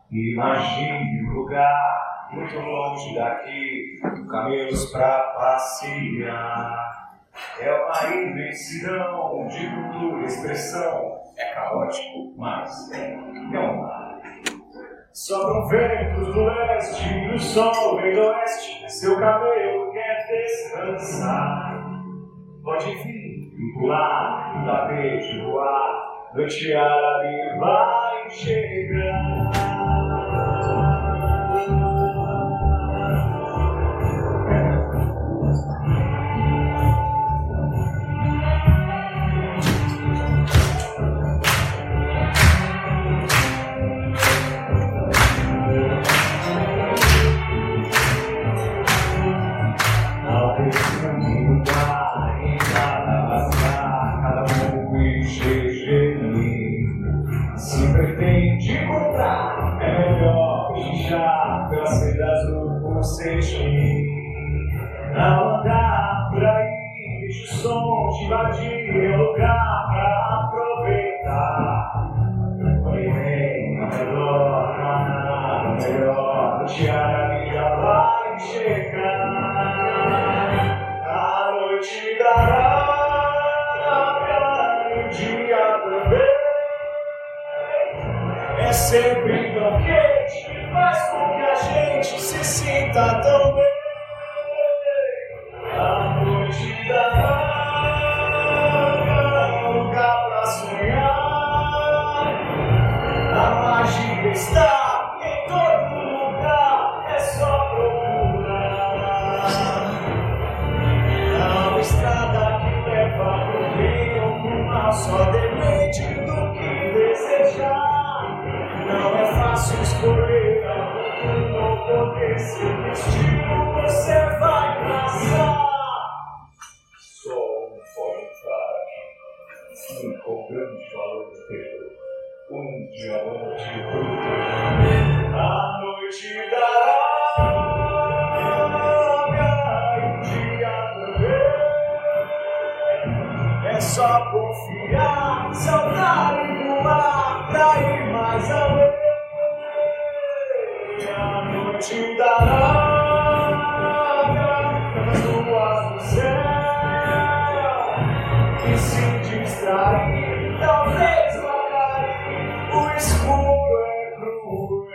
Imagine um lugar muito longe daqui, caminhos pra passear. É uma imensidão de cultura e expressão. É caótico, mas é um mar. Sopram ventos do leste e o sol vem do oeste. Seu cabelo quer descansar. Pode vir e pular, no tapete voar. Noite árabe vai chegar. Se pretende encontrar, é melhor pinchar pelas feiras do Conceito. Não andar por aí, deixa o som te invadir, é lugar pra aproveitar. Olhe bem, ao redor, não há nada melhor, o tiara já vai chegar. A noite dará e o dia também. É sempre tão quente que faz com que a gente se sinta tão bem. A noite dará lugar pra sonhar. A magia está em todo lugar, é só procurar. Há uma estrada que leva pro bem ou pro mal, só depende do que desejar. Não é fácil escolher a fortuna ou poder seu destino, você vai traçar. Sol pode entrar aqui, com grande valor inteiro, um diamante bruto. A noite dará e o dia também. É só confiar, saltar e voar pra ir mais além. A noite dará nas ruas do céu e se distrair, talvez vai cair. O escuro é cruel.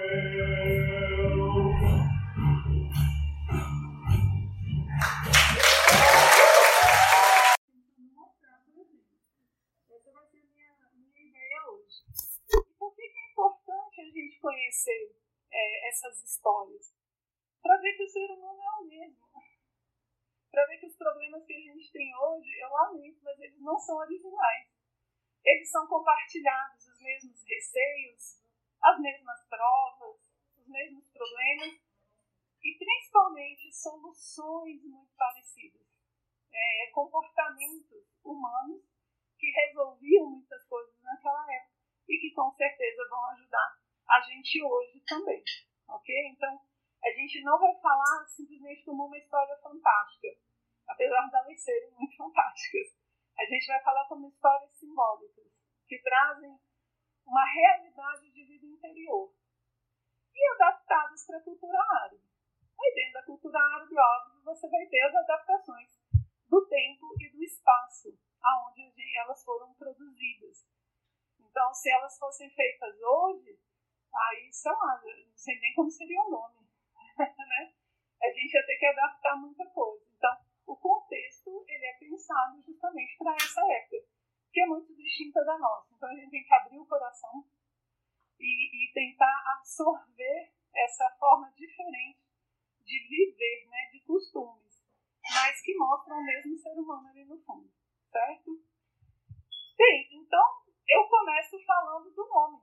Essa vai ser a minha ideia hoje. E por que é importante a gente conhecer essas histórias? Para ver que o ser humano é o mesmo. Para ver que os problemas que a gente tem hoje, eu lamento, mas eles não são originais. Eles são compartilhados, os mesmos receios, as mesmas provas, os mesmos problemas e principalmente soluções muito parecidas. Comportamentos humanos que resolviam muitas coisas naquela época e que com certeza vão ajudar a gente hoje também, ok? Então, a gente não vai falar simplesmente como uma história fantástica, apesar de elas serem muito fantásticas. A gente vai falar como histórias simbólicas, que trazem uma realidade de vida interior e adaptadas para a cultura árabe. Aí dentro da cultura árabe, óbvio, você vai ter as adaptações do tempo e do espaço aonde elas foram produzidas. Então, se elas fossem feitas hoje, aí, sei lá, não sei nem como seria o nome, né? A gente ia ter que adaptar muita coisa. Então, o contexto, ele é pensado justamente para essa época, que é muito distinta da nossa. Então, a gente tem que abrir o coração e tentar absorver essa forma diferente de viver, né, de costumes, mas que mostram o mesmo ser humano ali no fundo, certo? Bem, então, eu começo falando do nome.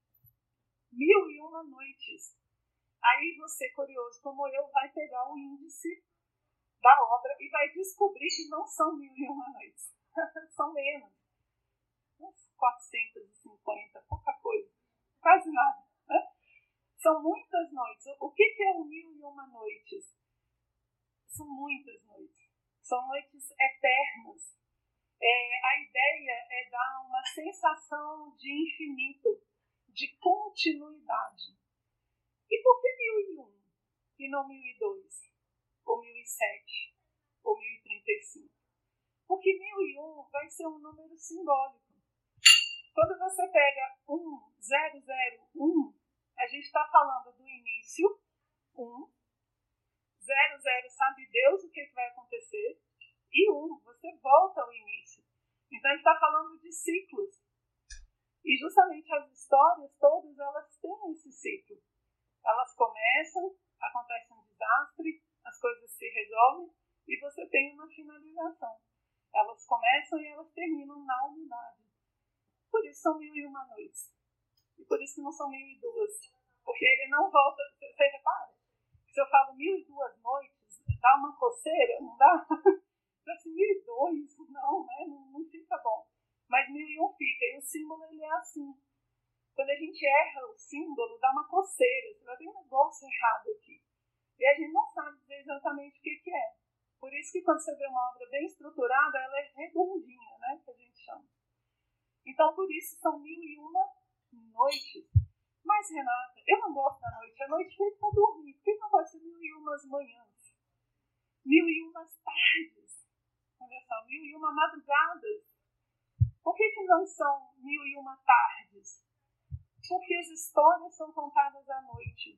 1001 Noites. Aí você, curioso como eu, vai pegar o índice da obra e vai descobrir que não são 1001 noites. São menos. Uns 450, pouca coisa. Quase nada. Né? São muitas noites. O que é o 1001 noites? São muitas noites. São noites eternas. A ideia é dar uma sensação de infinito, de continuidade. E por que 1001 e não 1002, ou 1007, ou 1035? Porque 1001 vai ser um número simbólico. Quando você pega 1001, a gente está falando do início, 00 sabe Deus o que vai acontecer, e você volta ao início. Então a gente está falando de ciclos. E justamente as histórias todas, elas têm esse ciclo. Elas começam, acontece um desastre, as coisas se resolvem e você tem uma finalização. Elas começam e elas terminam na unidade. Por isso são 1001 noites. E por isso que não são 1002. Porque ele não volta. Você repara? Se eu falo 1002 noites, dá uma coceira, não dá? Assim, 1002, não, né? Não fica bom. Mas 1001 fica. E o símbolo, ele é assim. Quando a gente erra o símbolo, dá uma coceira. Você vai ter um negócio errado aqui. E a gente não sabe dizer exatamente o que é. Por isso que quando você vê uma obra bem estruturada, ela é redondinha, né? Que a gente chama. Então, por isso, são 1001 noites. Mas, Renata, eu não gosto da noite. A noite feita para dormir. Por que não pode ser 1001 manhãs? 1001 tardes. Olha só, 1001 madrugadas. Por que não são 1001 tardes? Porque as histórias são contadas à noite.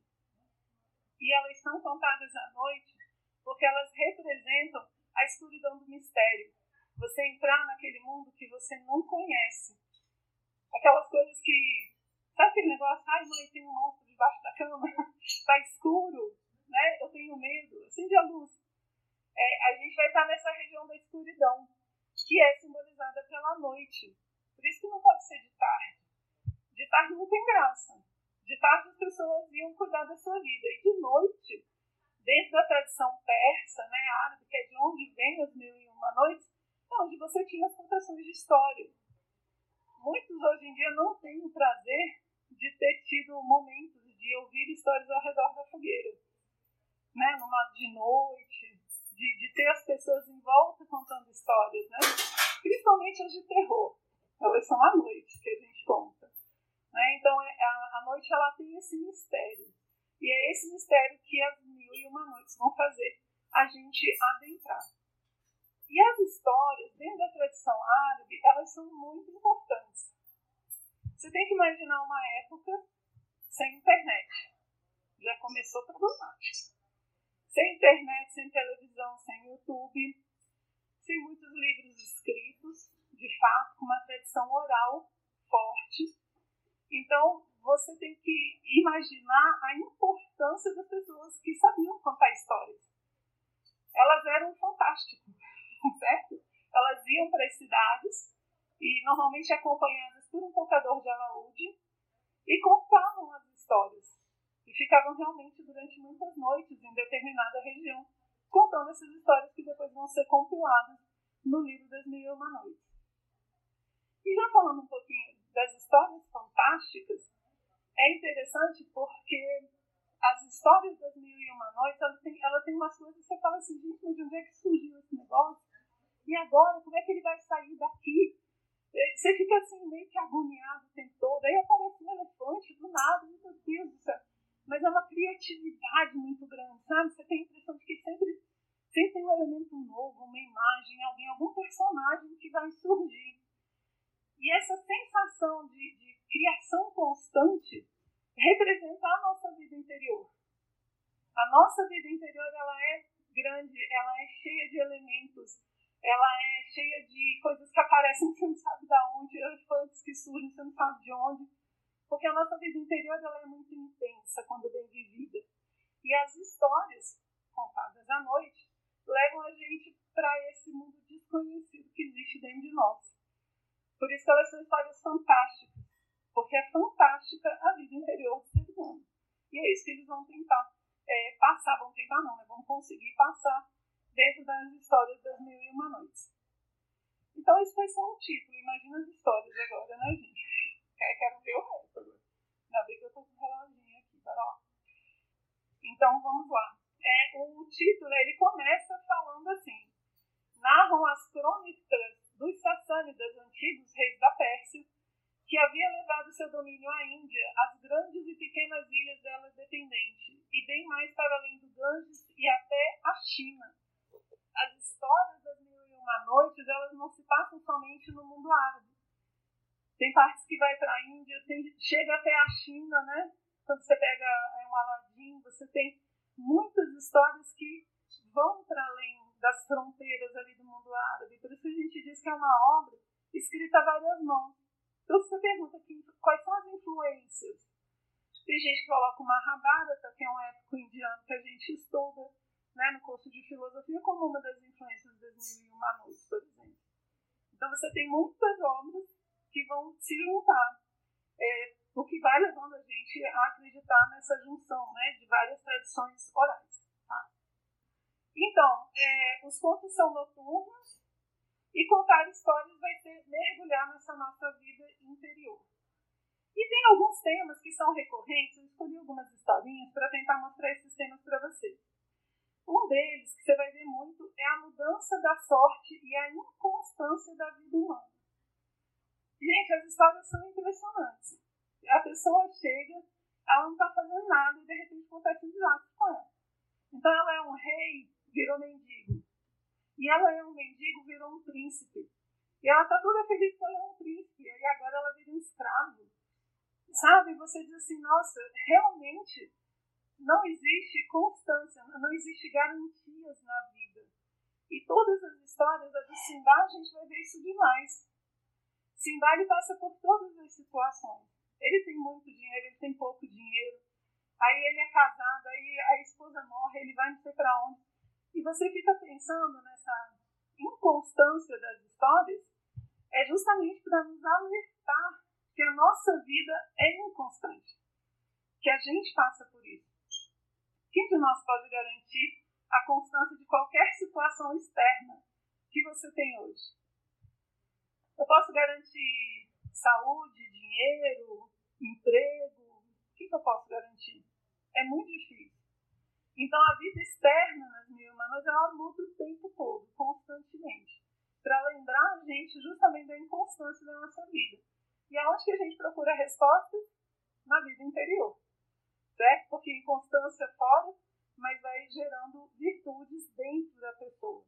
E elas são contadas à noite porque elas representam a escuridão do mistério. Você entrar naquele mundo que você não conhece. Aquelas coisas que... Sabe aquele negócio? Ai, mãe, tem um monstro debaixo da cama. Está escuro, né? Eu tenho medo. Acende a luz. A gente vai estar nessa região da escuridão, que é simbolizada pela noite. Por isso que não pode ser de tarde. De tarde não tem graça. De tarde as pessoas iam cuidar da sua vida. E de noite, dentro da tradição persa, né, árabe, que é de onde vem as 1001 noites, é onde você tinha as contações de história. Muitos hoje em dia não têm o prazer de ter tido momentos de ouvir histórias ao redor da fogueira. Né, de noite, de ter as pessoas em volta contando histórias, né? Principalmente as de terror. Elas são à noite que a gente conta. Né? Então, a noite ela tem esse mistério. E é esse mistério que as 1001 noites vão fazer a gente adentrar. E as histórias, dentro da tradição árabe, elas são muito importantes. Você tem que imaginar uma época sem internet. Já começou problemático. Sem internet, sem televisão, sem YouTube, sem muitos livros escritos, de fato, com uma tradição oral forte. Então, você tem que imaginar a importância das pessoas que sabiam contar histórias. Elas eram fantásticas, certo? Elas iam para as cidades, e normalmente acompanhadas por um tocador de alaúde, e contavam as histórias. E ficavam realmente durante muitas noites em determinada região, contando essas histórias que depois vão ser compiladas no livro das 1001 noites. E já falando um pouquinho das histórias fantásticas, é interessante porque as histórias das 1001 noites, ela tem umas coisas que você fala assim, gente, mas de onde é que surgiu esse negócio? E agora, como é que ele vai sair daqui? Você fica assim, meio que agoniado o tempo todo. Aí aparece um elefante do nada, meu Deus do céu. Mas é uma criatividade muito grande, sabe? Você tem a impressão de que sempre tem um elemento novo, uma imagem, algum personagem que vai surgir. E essa sensação de criação constante representa a nossa vida interior. A nossa vida interior, ela é grande, ela é cheia de elementos, ela é cheia de coisas que aparecem, você não sabe de onde, elefantes que surgem, você não sabe de onde. Porque a nossa vida interior, ela é muito intensa quando bem vivida. E as histórias contadas à noite levam a gente para esse mundo desconhecido que existe dentro de nós. Por isso que elas são histórias fantásticas. Porque é fantástica a vida interior do ser humano. E é isso que eles vão tentar passar. Vão tentar não, né? Vão conseguir passar dentro das histórias das 1001 noites. Então esse foi só um título. Imagina as histórias agora, né, gente? Quero ver o resto agora. Ainda bem que eu estou com o reloginho aqui. Para lá. Então vamos lá. O título ele começa falando assim: narram as crônicas dos Sassânidas, antigos reis da Pérsia, que havia levado seu domínio à Índia, as grandes e pequenas ilhas dela dependentes, e bem mais para além do Ganges e até a China. As histórias das Mil e Uma Noites, elas não se passam somente no mundo árabe. Tem partes que vai para a Índia, chega até a China, né? Quando você pega um Aladim, você tem muitas histórias que vão para além das fronteiras ali do mundo árabe. Por isso que a gente diz que é uma obra escrita a várias mãos. Então você pergunta aqui, quais são as influências? Tem gente que coloca o Mahabharata, que é um épico indiano que a gente estuda, né, no curso de filosofia, como uma das influências das Mil e Uma Noites, por exemplo. Então você tem muitas obras que vão se juntar, o que vai levando a gente a acreditar nessa junção, né, de várias tradições orais. Tá? Então, os contos são noturnos e contar histórias vai ser mergulhar nessa nossa vida interior. E tem alguns temas que são recorrentes, eu escolhi algumas historinhas para tentar mostrar esses temas para você. Um deles, que você vai ver muito, é a mudança da sorte e a inconstância da vida humana. Gente, as histórias são impressionantes. A pessoa chega, ela não está fazendo nada e de repente acontece um desastre com ela. Então ela é um rei, virou mendigo. E ela é um mendigo, virou um príncipe. E ela está toda feliz que ela é um príncipe. E agora ela vira um escravo. Sabe? Você diz assim, nossa, realmente não existe constância, não existe garantias na vida. E todas as histórias, a do Simba, a gente vai ver isso demais. Simba, ele passa por todas as situações. Ele tem muito dinheiro, ele tem pouco dinheiro. Aí ele é casado, aí a esposa morre, ele vai não sei para onde. E você fica pensando nessa inconstância das histórias, é justamente para nos alertar que a nossa vida é inconstante, que a gente passa por isso. Quem de nós pode garantir a constância de qualquer situação externa que você tem hoje? Eu posso garantir saúde, dinheiro, emprego? O que eu posso garantir? É muito difícil. Então a vida externa nas Mil e Uma Noites, ela muda o tempo todo, constantemente, para lembrar a gente justamente da inconstância da nossa vida. E aonde que a gente procura respostas? Na vida interior. Certo? Porque inconstância fora, mas vai gerando virtudes dentro da pessoa.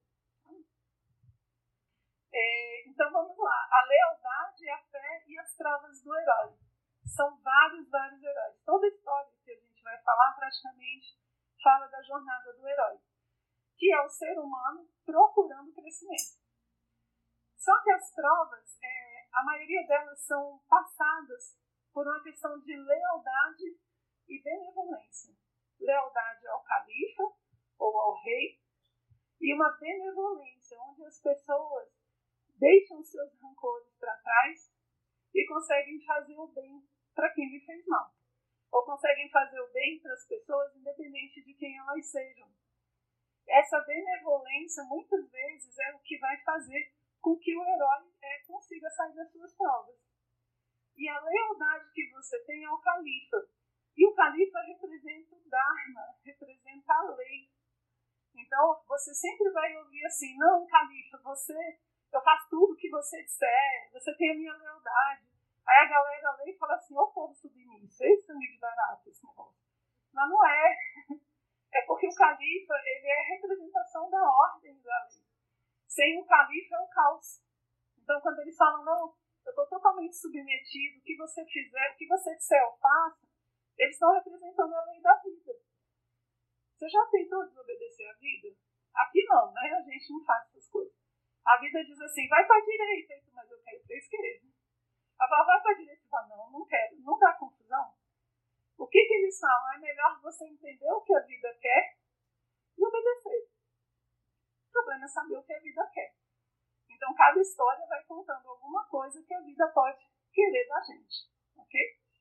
Então vamos lá. A lealdade, a fé e as provas do herói. São vários heróis. Toda história que a gente vai falar praticamente fala da jornada do herói, que é o ser humano procurando crescimento. Só que as provas, a maioria delas são passadas por uma questão de lealdade e benevolência. Lealdade ao califa ou ao rei e uma benevolência onde as pessoas deixam seus rancores para trás e conseguem fazer o bem para quem lhe fez mal. Ou conseguem fazer o bem para as pessoas independente de quem elas sejam. Essa benevolência muitas vezes é o que vai fazer com que o herói consiga sair das suas provas. E a lealdade que você tem é ao califa. E o califa representa o Dharma, representa a lei. Então, você sempre vai ouvir assim, não, califa, eu faço tudo o que você disser, você tem a minha lealdade. Aí a galera lê e fala assim, ô povo submisso, esse é de barato esse negócio. Mas não é. É porque o califa, ele é a representação da ordem da lei. Sem o califa é o caos. Então, quando eles falam, não, eu estou totalmente submetido, o que você fizer, o que você disser eu faço, eles estão representando a lei da vida. Você já tentou desobedecer a vida? Aqui não, né? A gente não faz essas coisas. A vida diz assim, vai para a direita, mas eu quero para a esquerda. Ela fala, vai para a direita, fala, não quero, não dá confusão. O que eles falam? É melhor você entender o que a vida quer e obedecer. O problema é saber o que a vida quer. Então, cada história vai contando alguma coisa que a vida pode querer da gente. Ok?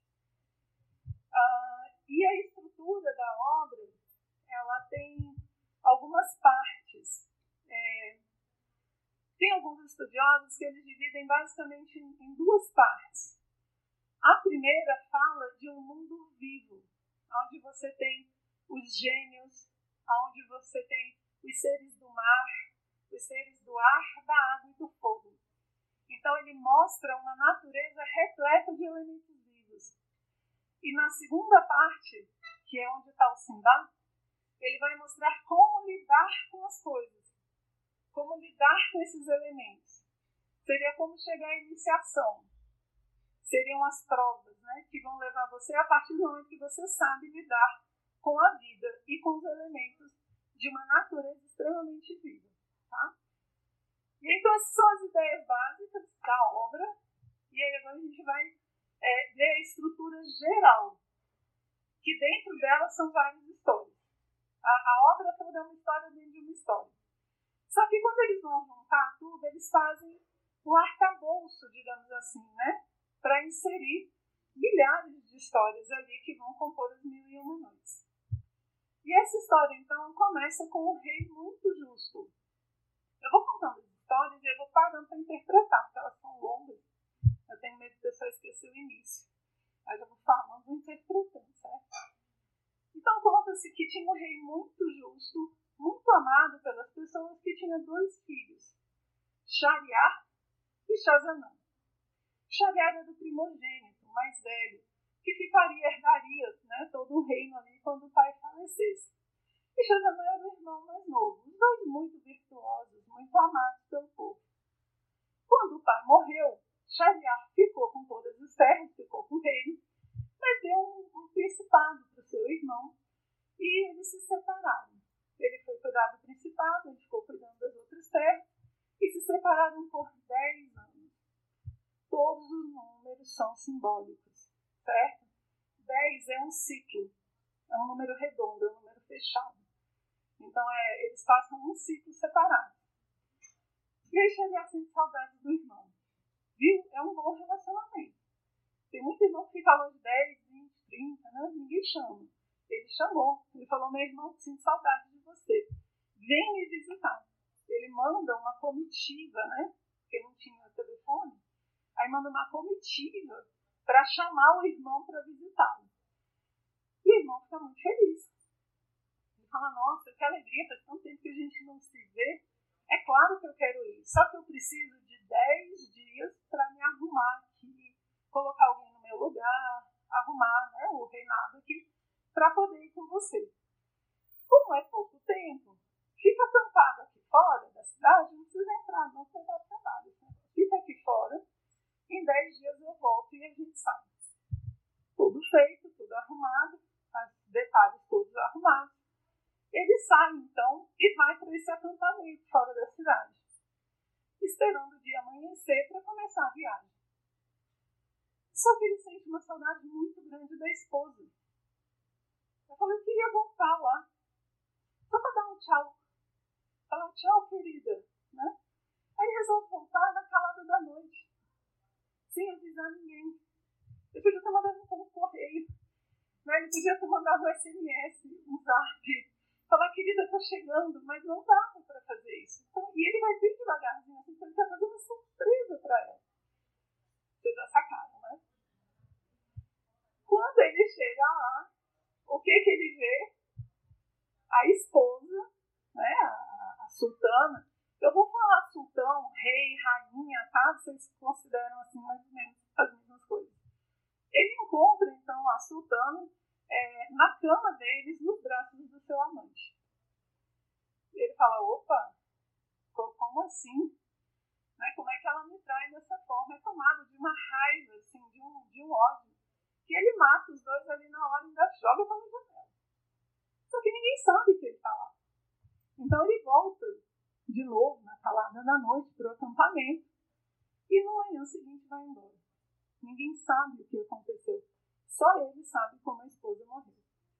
E a estrutura da obra, ela tem algumas partes. Tem alguns estudiosos que eles dividem basicamente em duas partes. A primeira fala de um mundo vivo, onde você tem os gênios, onde você tem os seres do mar, os seres do ar, da água e do fogo. Então ele mostra uma natureza repleta de elementos vivos. E na segunda parte, que é onde está o Simba, ele vai mostrar como lidar com as coisas, como lidar com esses elementos. Seria como chegar à iniciação. Seriam as provas, né, que vão levar você a partir do momento que você sabe lidar com a vida e com os elementos de uma natureza extremamente viva. Tá? E então essas são as ideias básicas da obra. E aí agora a gente vai ver a estrutura geral, que dentro dela são várias histórias. A obra toda é uma história dentro de uma história. Só que quando eles vão juntar tudo, eles fazem um arcabouço, digamos assim, né? Para inserir milhares de histórias ali que vão compor as 1001 Noites. E essa história, então, começa com um rei muito justo. Eu vou contando as histórias e eu vou parando para interpretar, porque elas são longas. Eu tenho medo de pessoa esquecer o início. Aí eu vou falando e interpretando, certo? Então conta-se que tinha um rei muito justo, muito amado pelas pessoas, que tinha 2 filhos, Shahryar e Shazanã. Shahryar era o primogênito, mais velho, que herdaria, né, todo o reino ali quando o pai falecesse. E Shazanã era o irmão mais novo, os 2 muito virtuosos, muito amados pelo povo. Quando o pai morreu, Shahryar ficou com todas as terras, ficou com o reino, mas deu um principado para o seu irmão e eles se separaram. Ele foi cuidar do principado, ele ficou cuidando das outras terras e se separaram por 10 anos. Todos os números são simbólicos, certo? 10 é um ciclo, é um número redondo, é um número fechado. Então eles passam um ciclo separado. E aí Shahryar sente saudade do irmão. Viu? É um bom relacionamento. Tem muito irmão que fica longe 10, 20, 30, né? Ninguém chama. Ele chamou. Ele falou, meu irmão, sinto saudade de você. Vem me visitar. Ele manda uma comitiva, né? Porque não tinha telefone. Aí manda uma comitiva para chamar o irmão para visitá-lo. E o irmão fica muito feliz. Ele fala, nossa, que alegria, faz tanto tempo que a gente não se vê. É claro que eu quero ir, só que eu preciso de 10 dias para me arrumar aqui, colocar alguém no meu lugar, arrumar, né, o reinado aqui, para poder ir com você. Como é pouco tempo, fica acampado aqui fora da cidade, não precisa entrar, não vai dar trabalho. Fica aqui fora, em 10 dias eu volto e a gente sai. Tudo feito, tudo arrumado, os detalhes todos arrumados. Ele sai, então, e vai para esse acampamento fora da cidade, esperando o dia amanhecer para começar a viagem. Só que ele sente uma saudade muito grande da esposa. Eu falei, eu queria voltar lá, só para dar um tchau. Falar, tchau, querida. Né? Aí ele resolve voltar na calada da noite, sem avisar ninguém. Ele podia ter mandado um correio, né? Ele podia ter mandado um SMS, um zap, falar, querida, eu tô chegando, mas não dava para fazer isso. Então, e ele vai bem devagarzinho, assim, ele vai fazer uma surpresa para ela. Vocês já sacaram, né? Quando ele chega lá, o que ele vê? A esposa, né, a sultana. Eu vou falar sultão, rei, rainha, tá? Vocês consideram assim mais ou menos as mesmas coisas. Ele encontra, então, a sultana na cama deles, nos braços do seu amante. Ele fala, opa, como assim? Né? Como é que ela me trai dessa forma? É tomado de uma raiva, assim, de um ódio, que ele mata os 2 ali na hora e ainda joga pela janela. Só que ninguém sabe que ele está lá. Então ele volta de novo na calada da noite para o acampamento e no manhã seguinte vai embora. Ninguém sabe o que aconteceu. Só ele sabe como a esposa morreu.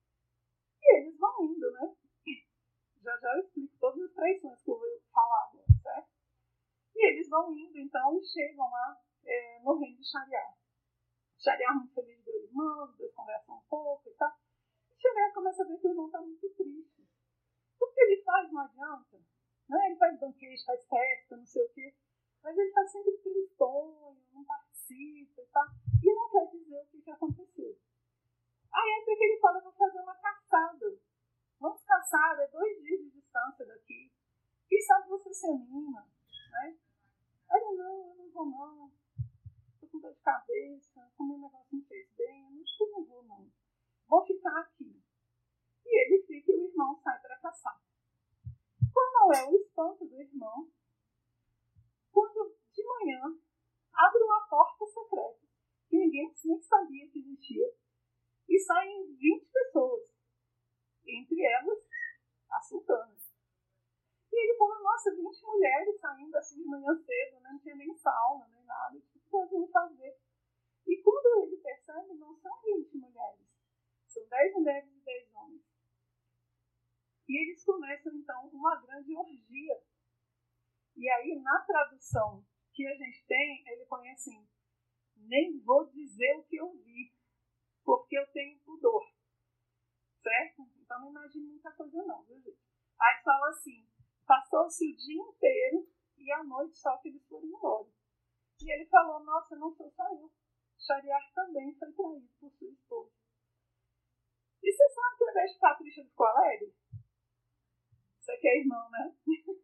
E eles vão indo, né? Já eu explico todas as traições que eu vou falar agora, certo? E eles vão indo, então, e chegam lá no reino de Shahryar. Shahryar muito feliz de ver o irmão, eles conversam um pouco e tal. E Shahryar começa a ver que o irmão está muito triste. Tudo que ele faz não adianta. Né? Ele faz banquete, faz festa, não sei o quê. Mas ele está sempre tristonho, não participa e tal. E não quer dizer o que aconteceu. Aí até que ele fala, vou fazer uma caçada. Vamos caçar, 2 dias de distância daqui. Quem sabe você se anima, né? Aí ele, não, eu não vou não. comi um negócio me fez bem, eu acho que eu não vou não. Vou ficar aqui. E ele fica e o irmão sai para caçar. Qual não é o espanto do irmão? Quando de manhã abre uma porta secreta, que ninguém nem sabia que existia, e saem 20 pessoas, entre elas a sultana. E ele fala, nossa, 20 mulheres saindo assim de manhã cedo, né? Não tinha nem sauna, nem nada, o que nós vamos fazer? E quando ele percebe, não são 20 mulheres, são 10 mulheres e 10 homens. E eles começam, então, uma grande orgia. E aí, na tradução que a gente tem, ele põe assim, nem vou dizer o que eu vi, porque eu tenho pudor. Certo? Então não imagine muita coisa não, viu, gente? Aí fala assim, passou-se o dia inteiro e à noite só que eles foram embora. E ele falou, nossa, não sou só eu. Shariar também foi traído por sua esposa. E você sabe que ao invés de Patrícia ele ficou alegre? Você aqui é irmão, né?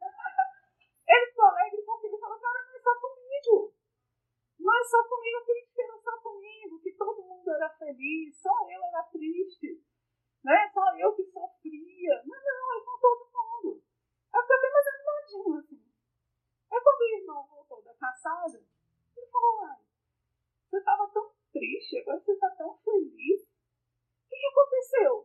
Ele ficou alegre porque ele falou, cara, não é só comigo. Não é só comigo, eu queria que era só comigo, que todo mundo era feliz, só eu era triste. Né? Só eu que sofria. Mas não, é com todo mundo. Eu fiquei até mais animadinho, assim. Aí quando o irmão voltou da caçada, ele falou, uai, você estava tão triste, agora você está tão feliz. O que aconteceu?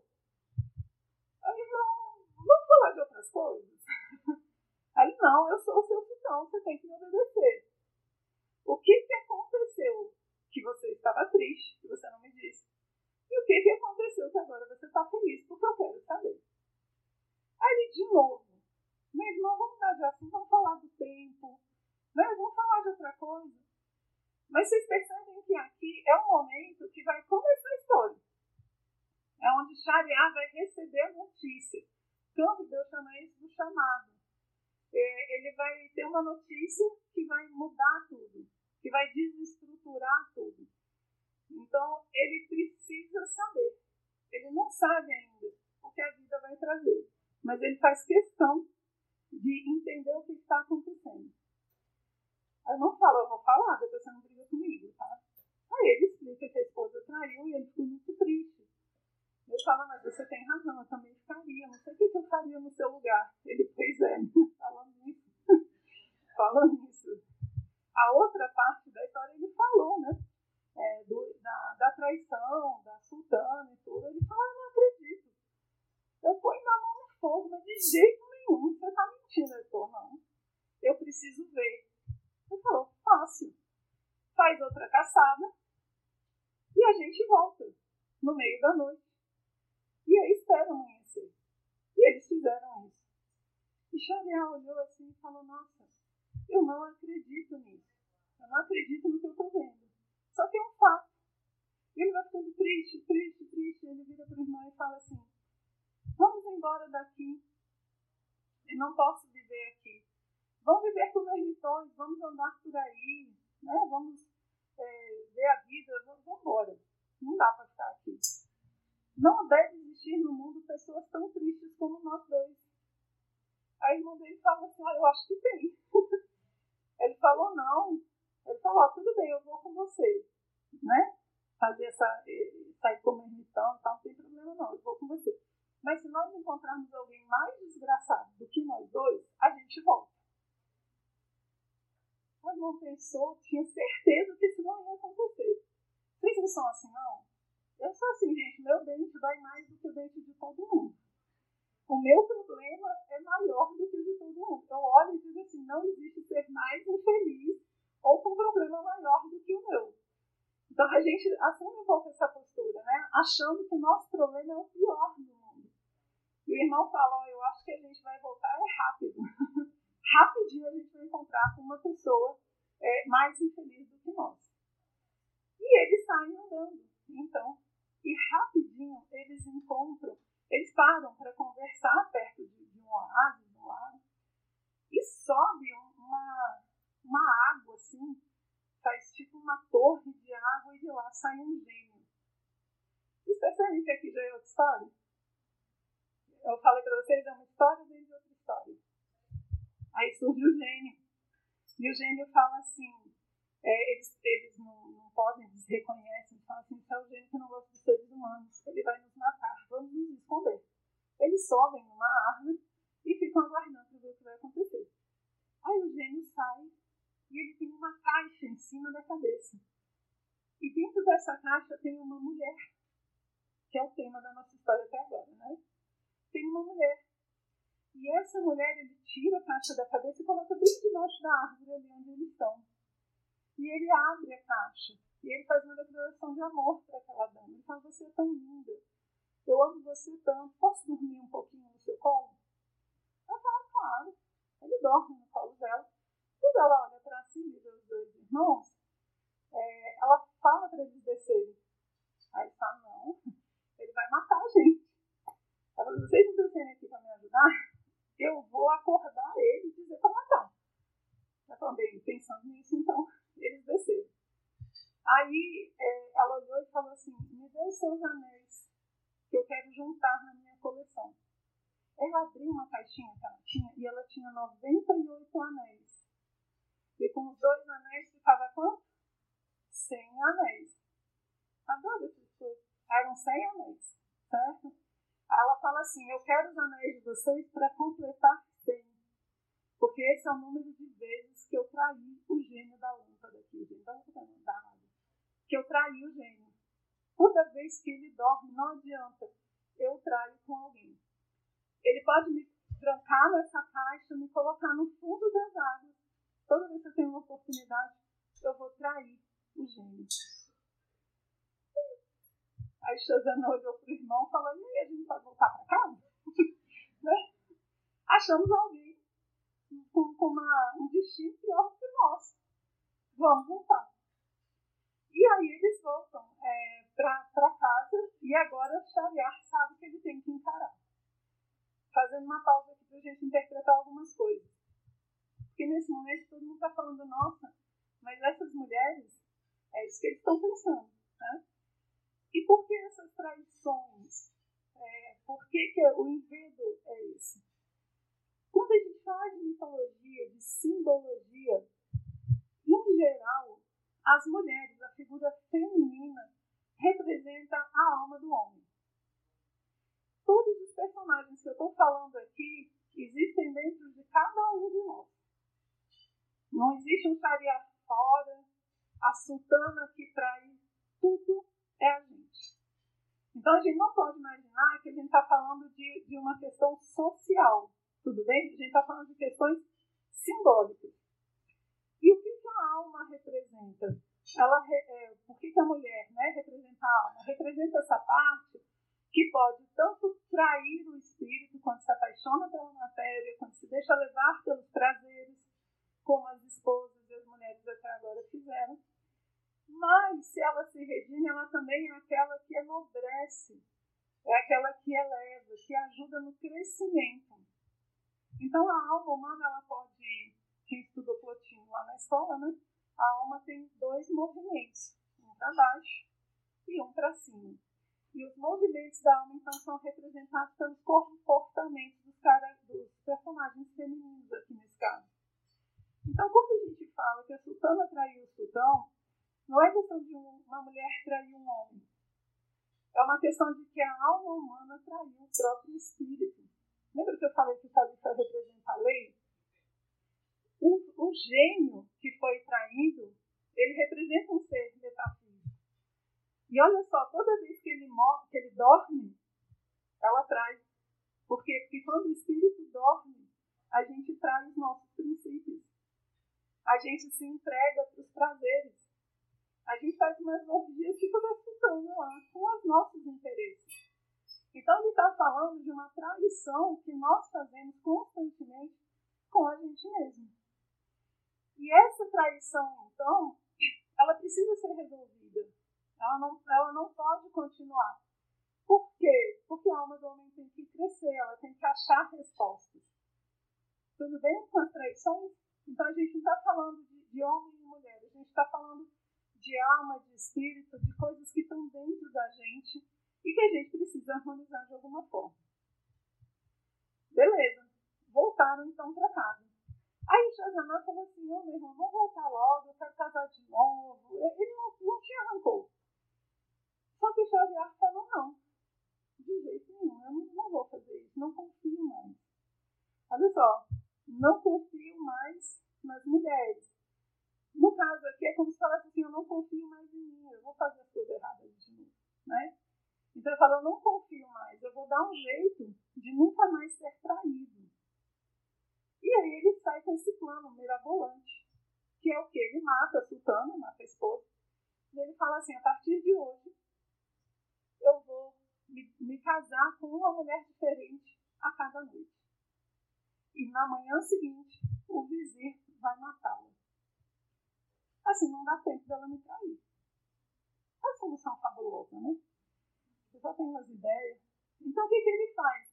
Aí ele não, vamos falar de outras coisas? Aí ele, não, eu sou o seu sultão, você tem que me obedecer. O que aconteceu? Que você estava triste, que você não me disse. E o que aconteceu que agora você está feliz? Porque eu quero saber. Aí ele, de novo, meu irmão, vamos dar de assunto, vamos falar do tempo, né? Vamos falar de outra coisa. Mas vocês percebem que aqui é um momento que vai começar a história. É onde Shariar vai receber a notícia. Então, Deus chama isso do chamado. Ele vai ter uma notícia que vai mudar tudo, que vai desestruturar tudo. Então, ele precisa saber. Ele não sabe ainda o que a vida vai trazer. Mas ele faz questão de entender o que está acontecendo. Aí não fala, eu vou falar, depois você não briga comigo, tá? Aí ele explica que a esposa traiu e ele ficou muito triste. Ele fala, mas você tem razão, eu também ficaria. Não sei o que eu faria no seu lugar. Ele, pois é, falando isso. Falando isso. A outra parte da história ele falou, né? Da traição, da sultana e tudo. Ele falou, eu não acredito. Eu ponho na mão no fogo, mas de jeito nenhum. Você está mentindo, eu estou, não. Eu preciso ver. Ele falou, fácil. Faz outra caçada e a gente volta no meio da noite. E aí espera amanhecer. E eles fizeram isso. E Shariar olhou assim e falou, nossa, eu não acredito nisso. Eu não acredito no que eu estou vendo. Só que é um fato. E ele vai ficando triste, triste, triste. Ele vira para o irmão e fala assim, vamos embora daqui. Eu não posso viver aqui. Vamos viver como ermitões, vamos andar por aí, né? Vamos ver a vida, vamos embora. Não dá para ficar aqui. Não deve existir no mundo pessoas tão tristes como nós dois. Aí o irmão dele fala assim, eu acho que tem. Ele falou, não. Ele falou, tudo bem, eu vou com você. Né? Fazer sair como ermitão e tal, não tem problema não, eu vou com você. Mas se nós encontrarmos alguém mais desgraçado do que nós dois, a gente volta. O irmão pensou, tinha certeza que isso não ia acontecer. Vocês não são assim, não? Eu sou assim, gente, meu dente dói mais do que o dente de todo mundo. O meu problema é maior do que o de todo mundo. Eu olho e digo assim, não existe ser mais infeliz ou com um problema maior do que o meu. Então a gente assume um pouco essa postura, né? Achando que o nosso problema é o pior do mundo. E o irmão fala, eu acho que a gente vai voltar rápido. Rapidinho a gente vai encontrar com uma pessoa mais infeliz do que nós. E eles saem andando, então. E rapidinho eles encontram, eles param para conversar perto de um oásis, do lago, e sobe uma água assim, faz tipo uma torre de água e de lá sai um gênio. Vocês percebem que aqui já é outra história? Eu falei para vocês, é uma história dentro de outra história. Aí surge o gênio. E o gênio fala assim, Eles não podem, eles reconhecem, falam assim, se é o gênio que não gosta dos seres humanos, ele vai nos matar, vamos nos esconder. Eles sobem numa árvore e ficam aguardando para ver o que vai acontecer. Aí o gênio sai e ele tem uma caixa em cima da cabeça. E dentro dessa caixa tem uma mulher, que é o tema da nossa história até agora, né? Tem uma mulher. E essa mulher, ele tira a caixa da cabeça e coloca bem debaixo da árvore ali onde eles estão. E ele abre a caixa. E ele faz uma declaração de amor para aquela dama. Ele fala, você é tão linda. Eu amo você tanto. Posso dormir um pouquinho no seu colo? Ela fala, claro. Ele dorme no colo dela. Quando ela olha para cima e vê os dois irmãos, ela fala para eles descerem. Aí ele fala, não, ele vai matar a gente. Ela fala, vocês não descerem aqui para me ajudar? Eu vou acordar ele e dizer para matar. Ela falou, bem, pensando nisso, então, eles desceram. Aí ela olhou e falou assim, me dê os seus anéis, que eu quero juntar na minha coleção. Ela abriu uma caixinha que ela tinha, e ela tinha 98 anéis. E com os 2 anéis ficava quanto? 100 anéis. Adoro essas coisas. Eram 100 anéis, certo? Aí ela fala assim, eu quero os anéis de vocês para completar 100. Porque esse é o número de vezes que eu traí o gênio da lâmpada aqui. Então, que eu traí o gênio. Toda vez que ele dorme, não adianta. Eu traio com alguém. Ele pode me trancar nessa caixa, me colocar no fundo das águas. Toda vez que eu tenho uma oportunidade, eu vou trair o gênio. Aí Shazana olhou para o irmão, falando, e aí, a gente pode voltar para casa? Né? Achamos alguém com um destino pior do que o nosso. Vamos voltar. E aí eles voltam para casa e agora Shariar sabe que ele tem que encarar. Fazendo uma pausa aqui para a gente interpretar algumas coisas. Porque nesse momento todo mundo está falando, nossa, mas essas mulheres, é isso que eles estão pensando. Né? E por que essas traições? Por que o enredo é esse? Quando a gente fala de mitologia, de simbologia, em geral, as mulheres, a figura feminina, representa a alma do homem. Todos os personagens que eu estou falando aqui existem dentro de cada um de nós. Não existe um Shariar fora, a sultana que trai, tudo é a gente. Então a gente não pode imaginar que a gente está falando de uma questão social, tudo bem? A gente está falando de questões simbólicas. E o que a alma representa? Por que a mulher, né, representa a alma? Representa essa parte que pode tanto trair o espírito quando se apaixona pela matéria, quando se deixa levar pelos prazeres, como as esposas e as mulheres até agora fizeram. Mas, se ela se redime, ela também é aquela que enobrece, é aquela que eleva, que ajuda no crescimento. Então, a alma humana, ela pode, quem estudou Plotino lá na escola, né? A alma tem 2 movimentos, um para baixo e um para cima. E os movimentos da alma, então, são representados pelos comportamentos dos personagens femininos aqui nesse caso. Então, quando a gente fala que a sultana traiu o sultão, não é questão de uma mulher trair um homem. É uma questão de que a alma humana traiu o próprio espírito. Lembra que eu falei que o califa representa a lei? O gênio que foi traído, ele representa um ser metafísico. E olha só, toda vez que ele dorme, ela trai. Por quê? Porque quando o espírito dorme, a gente trai os nossos princípios. A gente se entrega para os prazeres. A gente faz umas orgias tipo da sultana lá, com os nossos interesses. Então ele está falando de uma traição que nós fazemos constantemente com a gente mesmo. E essa traição, então, ela precisa ser resolvida. Ela não pode continuar. Por quê? Porque a alma do homem tem que crescer, ela tem que achar respostas. Tudo bem com as traições? Então a gente não está falando de homem e mulher, a gente está falando de alma, de espírito, de coisas que estão dentro da gente e que a gente precisa harmonizar de alguma forma. Beleza, voltaram então para casa. Aí Shazana falou assim, meu irmão, vamos voltar logo, eu quero casar de novo. mulheres. No caso aqui, é como se falasse assim, eu não confio mais em mim, eu vou fazer as coisas erradas de novo, né? Então ele fala, eu não confio mais, eu vou dar um jeito de nunca mais ser traído. E aí ele sai com esse plano mirabolante, que é o que? Ele mata a sultana, mata a esposa, e ele fala assim, a partir de hoje, eu vou me casar com uma mulher diferente a cada noite. E na manhã seguinte, o vizir vai matá-la. Assim, não dá tempo dela me trair. É uma solução fabulosa, né? Você já tem umas ideias. Então, o que ele faz?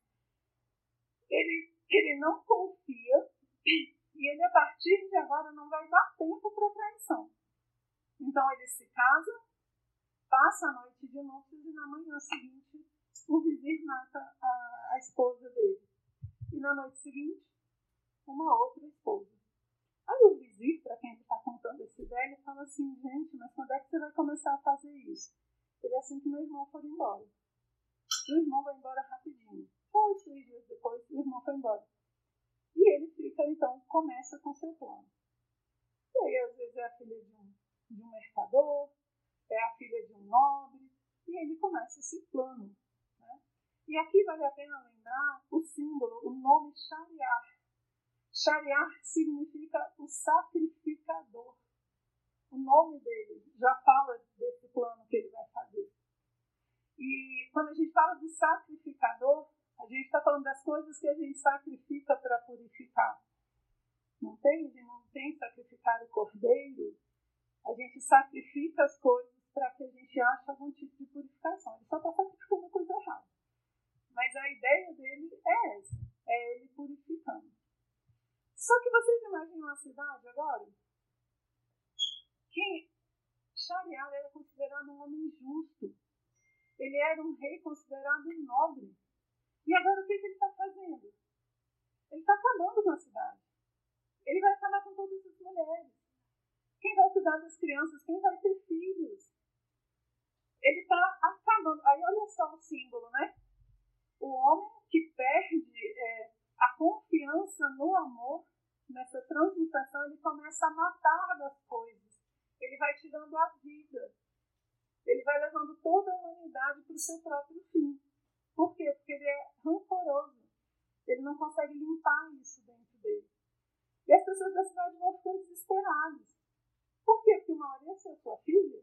Ele não confia e ele, a partir de agora, não vai dar tempo para traição. Então, ele se casa, passa a noite de núpcias e na manhã seguinte, o vizir mata a esposa dele. E na noite seguinte, uma outra esposa. Aí o vizir, para quem está contando essa ideia, ele fala assim, gente, mas quando é que você vai começar a fazer isso? Ele é assim que meu irmão for embora. O irmão vai embora rapidinho. 3 dias depois, o irmão foi embora. E ele fica, então, começa com seu plano. E aí, às vezes, é a filha de um mercador, é a filha de um nobre, e ele começa esse plano. Né? E aqui vale a pena lembrar o símbolo, o nome Shariar. Shariar significa o sacrificador. O nome dele já fala desse plano que ele vai fazer. E quando a gente fala de sacrificador, a gente está falando das coisas que a gente sacrifica para purificar. Não tem? Ele não tem sacrificar o cordeiro. A gente sacrifica as coisas para que a gente ache algum tipo de purificação. Ele só está sacrificando a coisa errada. Mas a ideia dele é essa. É ele purificando. Só que vocês imaginam a cidade agora? Que Shariar era considerado um homem justo. Ele era um rei considerado nobre. E agora o que ele está fazendo? Ele está acabando com a cidade. Ele vai acabar com todas as mulheres. Quem vai cuidar das crianças? Quem vai ter filhos? Ele está acabando. Aí olha só o símbolo, né? O homem que perde a confiança no amor, nessa transmutação, ele começa a matar das coisas. Ele vai tirando a vida. Ele vai levando toda a humanidade para o seu próprio fim. Por quê? Porque ele é rancoroso. Ele não consegue limpar isso dentro dele. E as pessoas da cidade vão ficando desesperadas. Por quê? Porque uma hora ia ser a sua filha.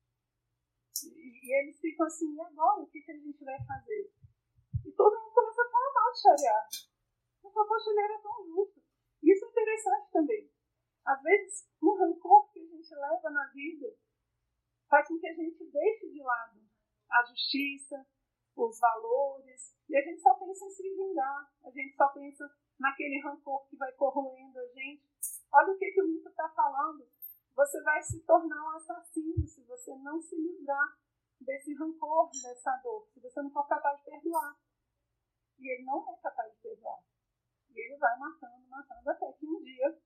E eles ficam assim, e agora? O que a gente vai fazer? E todo mundo começa a falar mal de Shariar. Eu falo, poxa, ele era tão justo. E isso é interessante também. Às vezes, o rancor que a gente leva na vida faz com que a gente deixe de lado a justiça, os valores, e a gente só pensa em se vingar, a gente só pensa naquele rancor que vai corroendo a gente. Olha o que o mito está falando. Você vai se tornar um assassino se você não se livrar desse rancor, dessa dor, se você não for capaz de perdoar. E ele não é capaz de perdoar. E ele vai matando, até que um dia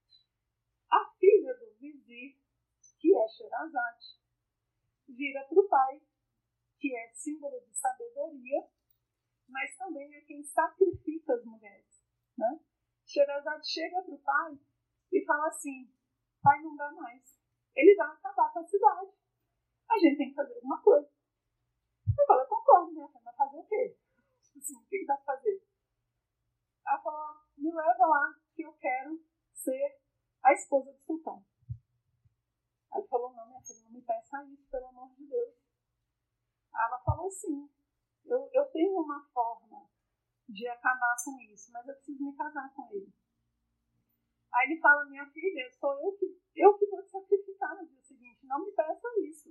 a filha do vizir, que é Sherazade, vira para o pai, que é símbolo de sabedoria, mas também é quem sacrifica as mulheres. Né? Sherazade chega para o pai e fala assim, pai, não dá mais. Ele vai acabar com a cidade. A gente tem que fazer alguma coisa. Eu falo, eu concordo, né? Mas fazer o quê? Assim, o que dá para fazer? Ela falou, me leva lá que eu quero ser a esposa do sultão. Aí ele falou, não, minha filha, não me peça isso, pelo amor de Deus. Aí ela falou, sim, eu tenho uma forma de acabar com isso, mas eu preciso me casar com ele. Aí ele fala, minha filha, sou eu que vou te sacrificar no dia seguinte, não me peça isso.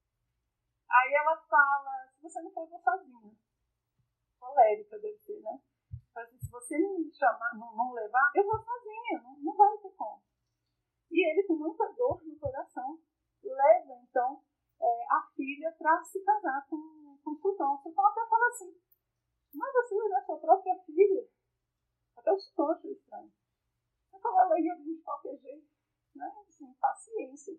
Aí ela fala, se você não for, eu vou sozinha. Colérica deve ser, né? Mas se você não me chamar, não levar, eu vou sozinha, não vai ter como. E ele, com muita dor no coração, leva, então, a filha para se casar com o sultão. O sultão até fala assim, mas você é sua própria filha? Até o sultão achou estranho. Então ela ia vir de qualquer jeito, né? Assim, paciência.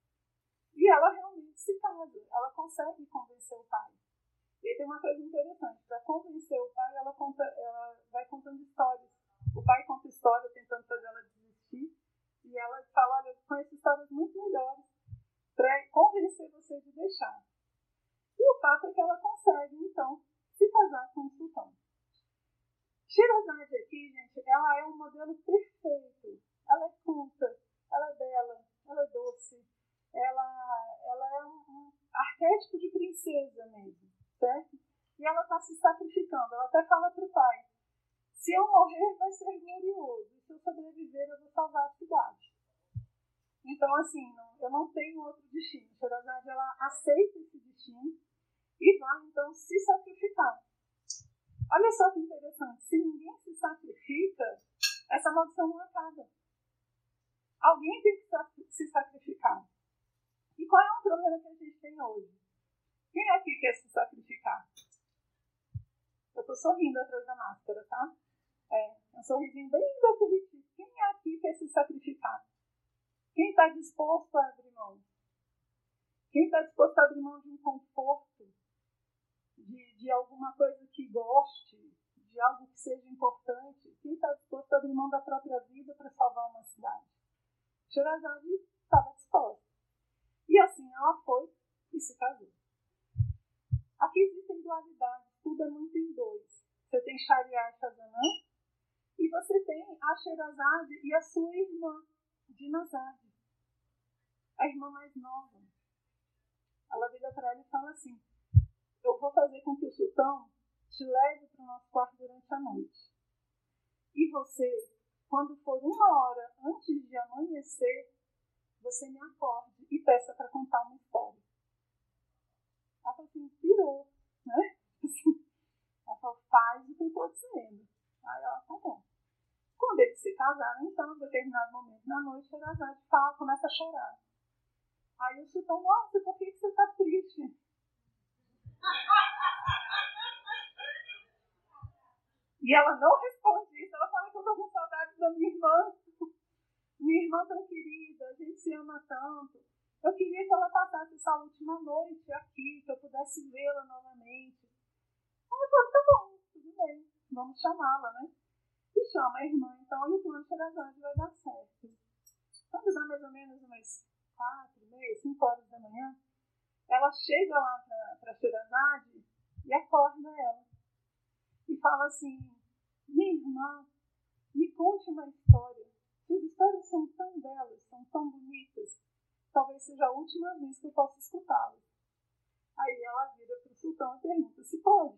E ela realmente se casa, ela consegue convencer o pai. E aí tem uma coisa interessante, para convencer o pai, ela vai contando histórias. O pai conta história tentando fazer ela desistir, E ela fala, olha, eu conheço histórias muito melhores para convencer você de deixar. E o fato é que ela consegue, então, se casar com o sultão. Sherazade aqui, gente, ela é um modelo perfeito. Ela é culta, ela é bela, ela é doce, ela é um arquétipo de princesa mesmo, certo? E ela está se sacrificando. Ela até fala para o pai, se eu morrer vai ser glorioso, e se eu sobreviver eu vou salvar a cidade. Então, assim, eu não tenho outro destino. Sherazade, ela aceita esse destino e vai, então, se sacrificar. Olha só que interessante, se ninguém se sacrifica, essa maldição não acaba. Alguém tem que se sacrificar. E qual é o problema que a gente tem hoje? Quem aqui quer se sacrificar? Eu estou sorrindo atrás da máscara, tá? Um sorrisinho bem daquele tipo. Quem aqui quer se sacrificar? Quem está disposto a abrir mão? Quem está disposto a abrir mão de um conforto? De alguma coisa que goste? De algo que seja importante? Quem está disposto a abrir mão da própria vida para salvar uma cidade? Sherazade estava disposta. E assim ela foi e se casou. Aqui existem dualidades, tudo é muito em dois. Você tem Shahryar e Shahzaman, e você tem a Sherazade e a sua irmã, Dinazade, a irmã mais nova. Ela vira para ela e fala assim, eu vou fazer com que o sultão te leve para o nosso quarto durante a noite. E você, quando for 1 hora antes de amanhecer, você me acorde e peça para contar uma história. Ela falou assim, pirou, né? Ela falou, faz o que eu estou dizendo. Aí ela, tá bom. Quando eles se casaram, então, em determinado momento na noite, Sherazade começa a chorar. Aí o sultão, nossa, por que você está triste? E ela não responde isso, ela fala que eu estou com saudade da minha irmã. Minha irmã tão querida, a gente se ama tanto. Eu queria que ela passasse essa última noite aqui, que eu pudesse vê-la novamente. Aí eu falei, tá bom, tudo bem, vamos chamá-la, né? E chama a irmã, então, e o plano de Sherazade vai dar certo. Quando dá mais ou menos umas 4:30, 5 horas da manhã, ela chega lá para Sherazade e acorda ela. E fala assim, minha irmã, me conte uma história. Suas histórias são tão belas, são tão bonitas. Talvez seja a última vez que eu possa escutá-las. Aí ela vira para o sultão e pergunta se pode.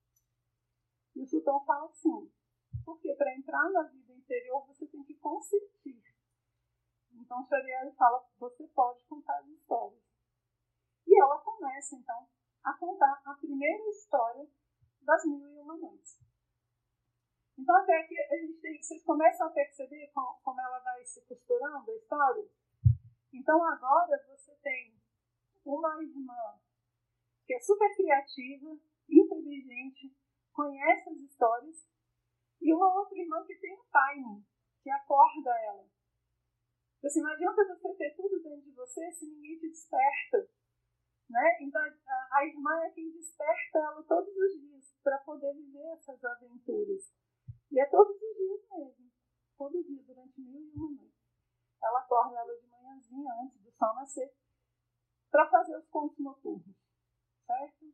E o sultão fala assim, porque para entrar na vida interior você tem que consentir. Então Shahryar fala, você pode contar as histórias. E ela começa então a contar a primeira história das 1001 Noites. Então até aqui vocês começam a perceber como ela vai se costurando a história. Então agora você tem uma irmã que é super criativa, inteligente, conhece as histórias, e uma outra irmã que tem um timing, que acorda ela. Assim, não adianta você ter tudo dentro de você se ninguém te desperta. Né? Então a irmã é quem desperta ela todos os dias para poder viver essas aventuras. E é todos os dias mesmo. Todo dia, durante 1001 noites. Ela acorda ela de manhãzinha, antes do sol nascer, para fazer os contos noturnos. Certo?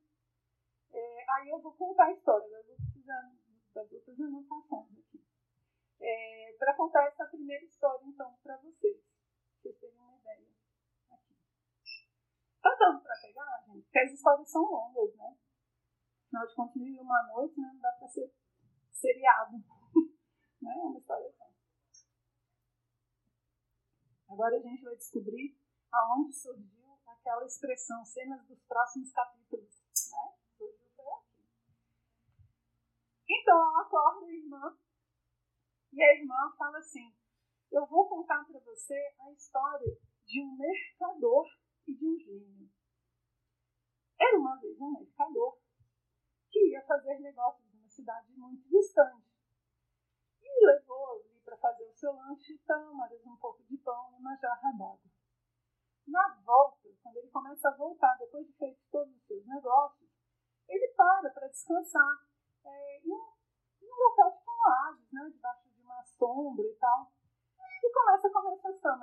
Aí eu vou contar a história. Eu vou precisar das outras anotações aqui. Para contar essa primeira história, então, para vocês. Vocês terem uma ideia. Aqui. Tá dando para pegar, gente? Porque as histórias são longas, né? Afinal de contas, 1001 Noites, né? Não dá para ser seriado. Né? É uma história só. Agora a gente vai descobrir aonde surgiu aquela expressão, cenas dos próximos capítulos. Né? Surgiu foi aqui. Então ela acorda a irmã e a irmã fala assim, eu vou contar para você a história de um mercador e de um gênio. Era uma vez um mercador que ia fazer negócios numa cidade muito distante. E levou ali para fazer o seu lanche tâmaras, um pouco de pão e uma jarra d'água. Na volta, quando ele começa a voltar, depois de feito todos os seus negócios, ele para descansar em um local de oásis, né, debaixo de uma sombra e tal. E começa a conversação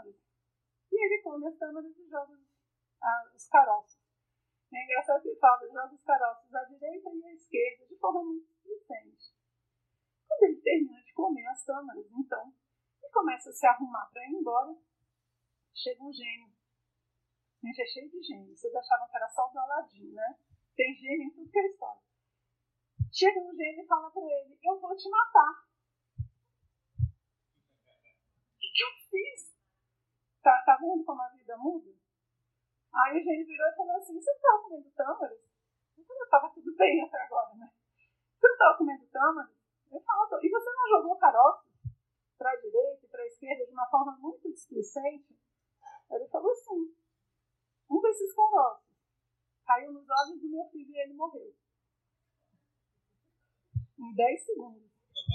tâmaras e joga os caroços. É engraçado que ele fala, joga os caroços à direita e à esquerda, de forma muito displicente. Quando ele termina de comer as tâmaras, então, e começa a se arrumar para ir embora, chega um gênio. Gente, é cheio de gênio. Vocês achavam que era só do Aladim, né? Tem gênio em tudo que é história. Chega um gênio e fala para ele, eu vou te matar. O que eu fiz? Tá vendo como a vida muda? Aí o gênio virou e falou assim, você não estava comendo tâmaras? Eu falei, estava tudo bem até agora, né? Você não estava comendo tâmaras? Ele falou, e você não jogou caroços para a direita e para a esquerda de uma forma muito displicente? Ele falou assim, um desses caroços caiu nos olhos do meu filho e ele morreu. Em 10 segundos.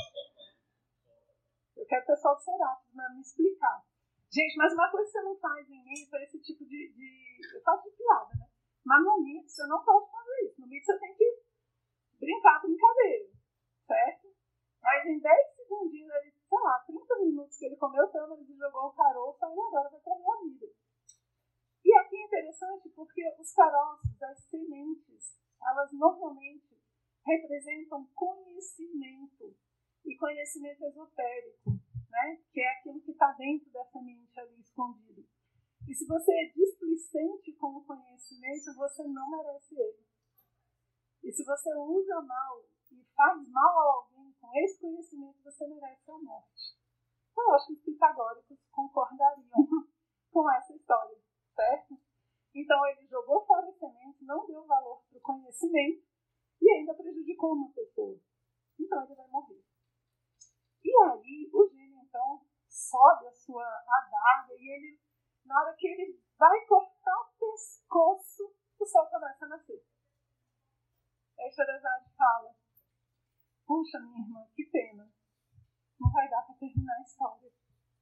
Eu quero o pessoal do Serapis me explicar. Gente, mas uma coisa que você não faz em mim é esse tipo de... Eu faço de piada, né? Mas no mito você não pode fazer isso. No mito você tem que brincar a brincadeira. Certo? Mas em 10 segundinhos, sei lá, 30 minutos que ele comeu tâmaras e jogou o caroço, aí agora vai perder a vida. E aqui é interessante porque os caroços, as sementes, elas normalmente representam conhecimento. E conhecimento esotérico, né? Que é aquilo que está dentro da semente ali escondido. E se você é displicente com o conhecimento, você não merece ele. E se você usa mal e faz mal a alguém com esse conhecimento, você merece a morte. Então, eu acho que os pitagóricos concordariam com essa história, certo? Então, ele jogou fora as sementes, não deu valor para o conhecimento e ainda prejudicou uma pessoa. Então, ele vai morrer. E aí, o gênio, então, sobe a sua adaga e ele, na hora que ele vai cortar o pescoço, o sol começa a nascer. Aí Sherazade fala, puxa, minha irmã, que pena. Não vai dar para terminar a história.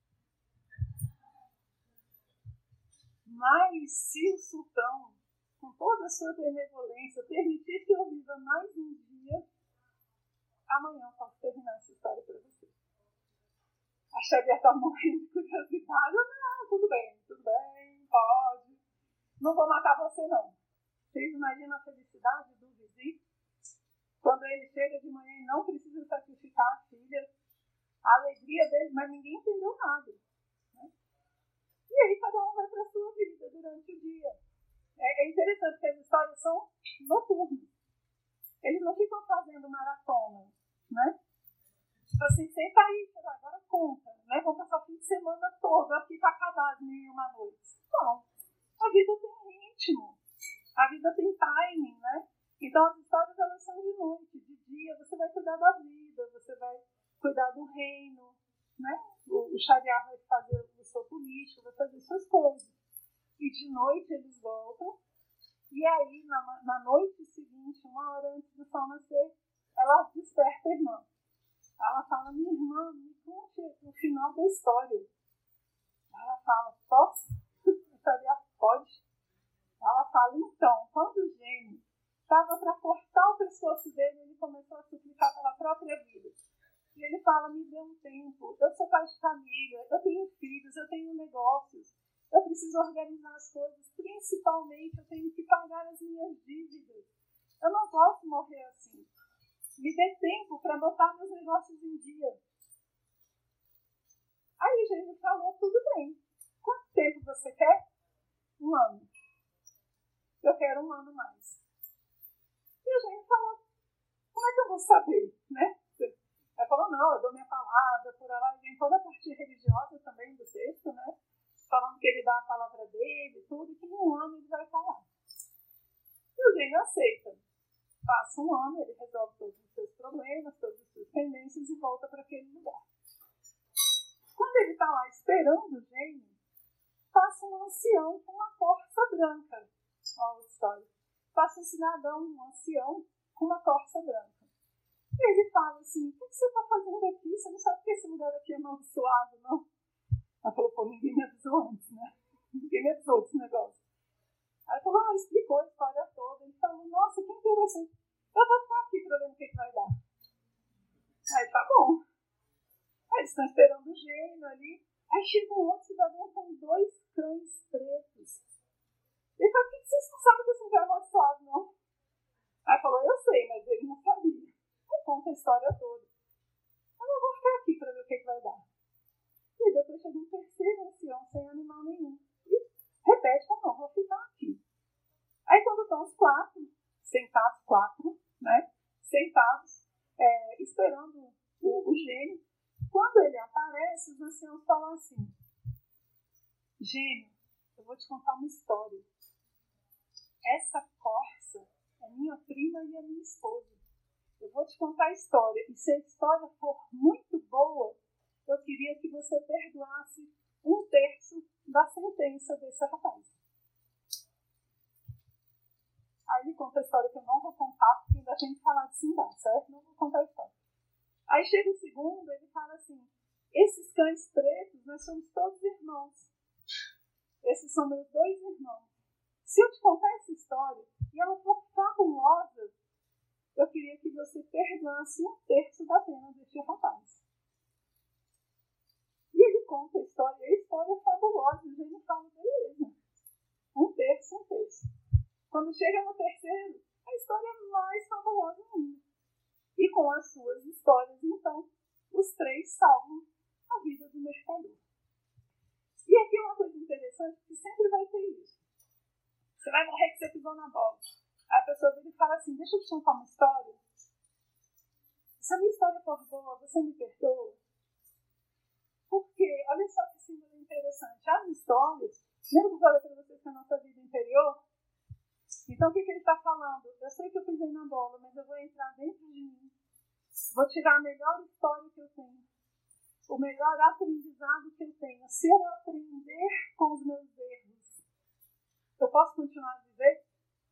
Mas se o sultão, com toda a sua benevolência, permitir que eu viva mais um dia, amanhã eu posso terminar essa história para você. A Xavier está morrendo de curiosidade. Não, tudo bem, pode. Não vou matar você, não. Vocês imaginam a felicidade do vizir? Quando ele chega de manhã e não precisa sacrificar a filha, a alegria dele, mas ninguém entendeu nada. Né? E aí cada um vai para a sua vida durante o dia. É interessante que as histórias são noturnas. Eles não ficam fazendo maratona, né? Tipo assim, senta aí, agora conta, né? Vamos passar o fim de semana todo aqui para acabar as 1001 noites. Não. A vida tem ritmo. A vida tem timing, né? Então as histórias elas são de noite, de dia você vai cuidar da vida, você vai cuidar do reino, né? O Shariah vai fazer o seu político, vai fazer suas coisas. E de noite eles voltam. E aí, na noite seguinte, 1 hora antes do sol nascer, ela desperta a irmã. Ela fala, minha irmã, me conte o final da história. Ela fala, posso? Eu sabia, pode. Ela fala, então, quando o gênio estava para cortar o pescoço dele, ele começou a suplicar pela própria vida. E ele fala, me dê um tempo, eu sou pai de família, eu tenho filhos, eu tenho negócios, eu preciso organizar as coisas, principalmente eu tenho que pagar as minhas dívidas. Eu não posso morrer assim. Me dê tempo para botar meus negócios em dia. Aí o gênio falou, tudo bem. Quanto tempo você quer? 1 ano. Eu quero 1 ano mais. E o gênio falou, como é que eu vou saber, né? Ela falou, não, eu dou minha palavra, por lá, e vem toda a parte religiosa também do texto, né? Falando que ele dá a palavra dele, tudo, e que em 1 ano ele vai falar. E o gênio aceita. Passa 1 ano, ele resolve todos os seus problemas, todas as suas pendências e volta para aquele lugar. Quando ele está lá esperando o gênio, passa um ancião com uma corça branca. Olha a história. Passa um cidadão, um ancião, com uma corça branca. E ele fala assim, o que você está fazendo aqui? Você não sabe que esse lugar aqui é amaldiçoado, não? Ela falou, pô, ninguém me avisou antes, né? Ninguém me avisou desse negócio. Aí ele falou, explicou a história toda. Ele falou, nossa, que interessante. Eu vou ficar aqui para ver o que vai dar. Aí tá bom. Aí eles estão esperando o gênio ali. Aí chega um outro cidadão com 2 cães pretos. Ele falou, por que vocês não sabem que esse lugar é amaldiçoado, não? Aí falou, eu sei, mas ele não sabia. Aí conta a história toda. Eu vou ficar aqui para ver o que vai dar. E depois chega um terceiro ancião, sem animal nenhum. E repete, não, vou ficar aqui. Aí quando estão os quatro, né? Sentados, esperando o gênio, quando ele aparece, os anciãos falam assim, gênio, eu vou te contar uma história. Essa corça é minha prima e a minha esposa. Eu vou te contar a história. E se a história for muito boa, eu queria que você perdoasse 1/3 da sentença desse rapaz. Aí ele conta a história que eu não vou contar, porque ainda tem que falar de Simba, certo? Não vou contar a história. Aí chega o segundo, ele fala assim, esses cães pretos, nós somos todos irmãos. Esses são meus 2 irmãos. Se eu te contar essa história, e ela for fabulosa, eu queria que você perdoasse 1/3 da pena deste rapaz. E ele conta a história é fabulosa, e ele fala, beleza, 1/3. Quando chega no terceiro, a história é mais fabulosa ainda. E com as suas histórias, então, os 3 salvam a vida do mercador. E aqui é uma coisa interessante, que sempre vai ter isso. Você vai morrer que você pisou na bola. Aí a pessoa vira e fala assim, deixa eu te contar uma história. Se a minha história for boa, você me perdoa? Porque, olha só que símbolo interessante. As histórias, lembra que eu falei para vocês que a nossa vida interior? Então o que ele está falando? Eu sei que eu pisei na bola, mas eu vou entrar dentro de mim. Vou tirar a melhor história que eu tenho. O melhor aprendizado que eu tenho. Se eu aprender com os meus erros, eu posso continuar a viver?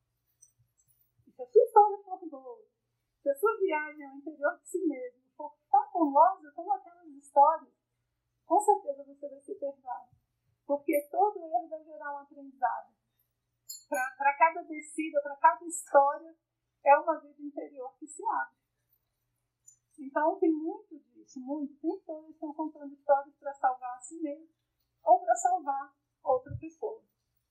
E se a sua história for boa, se a sua viagem ao interior de si mesmo for fabulosa como aquelas histórias, com certeza você vai ser perdoado. Porque todo erro vai gerar um aprendizado. Para cada descida, para cada história, é uma vida interior que se abre. Então tem muito disso, muito. Tem todos estão contando histórias para salvar a si mesmo ou para salvar outra pessoa.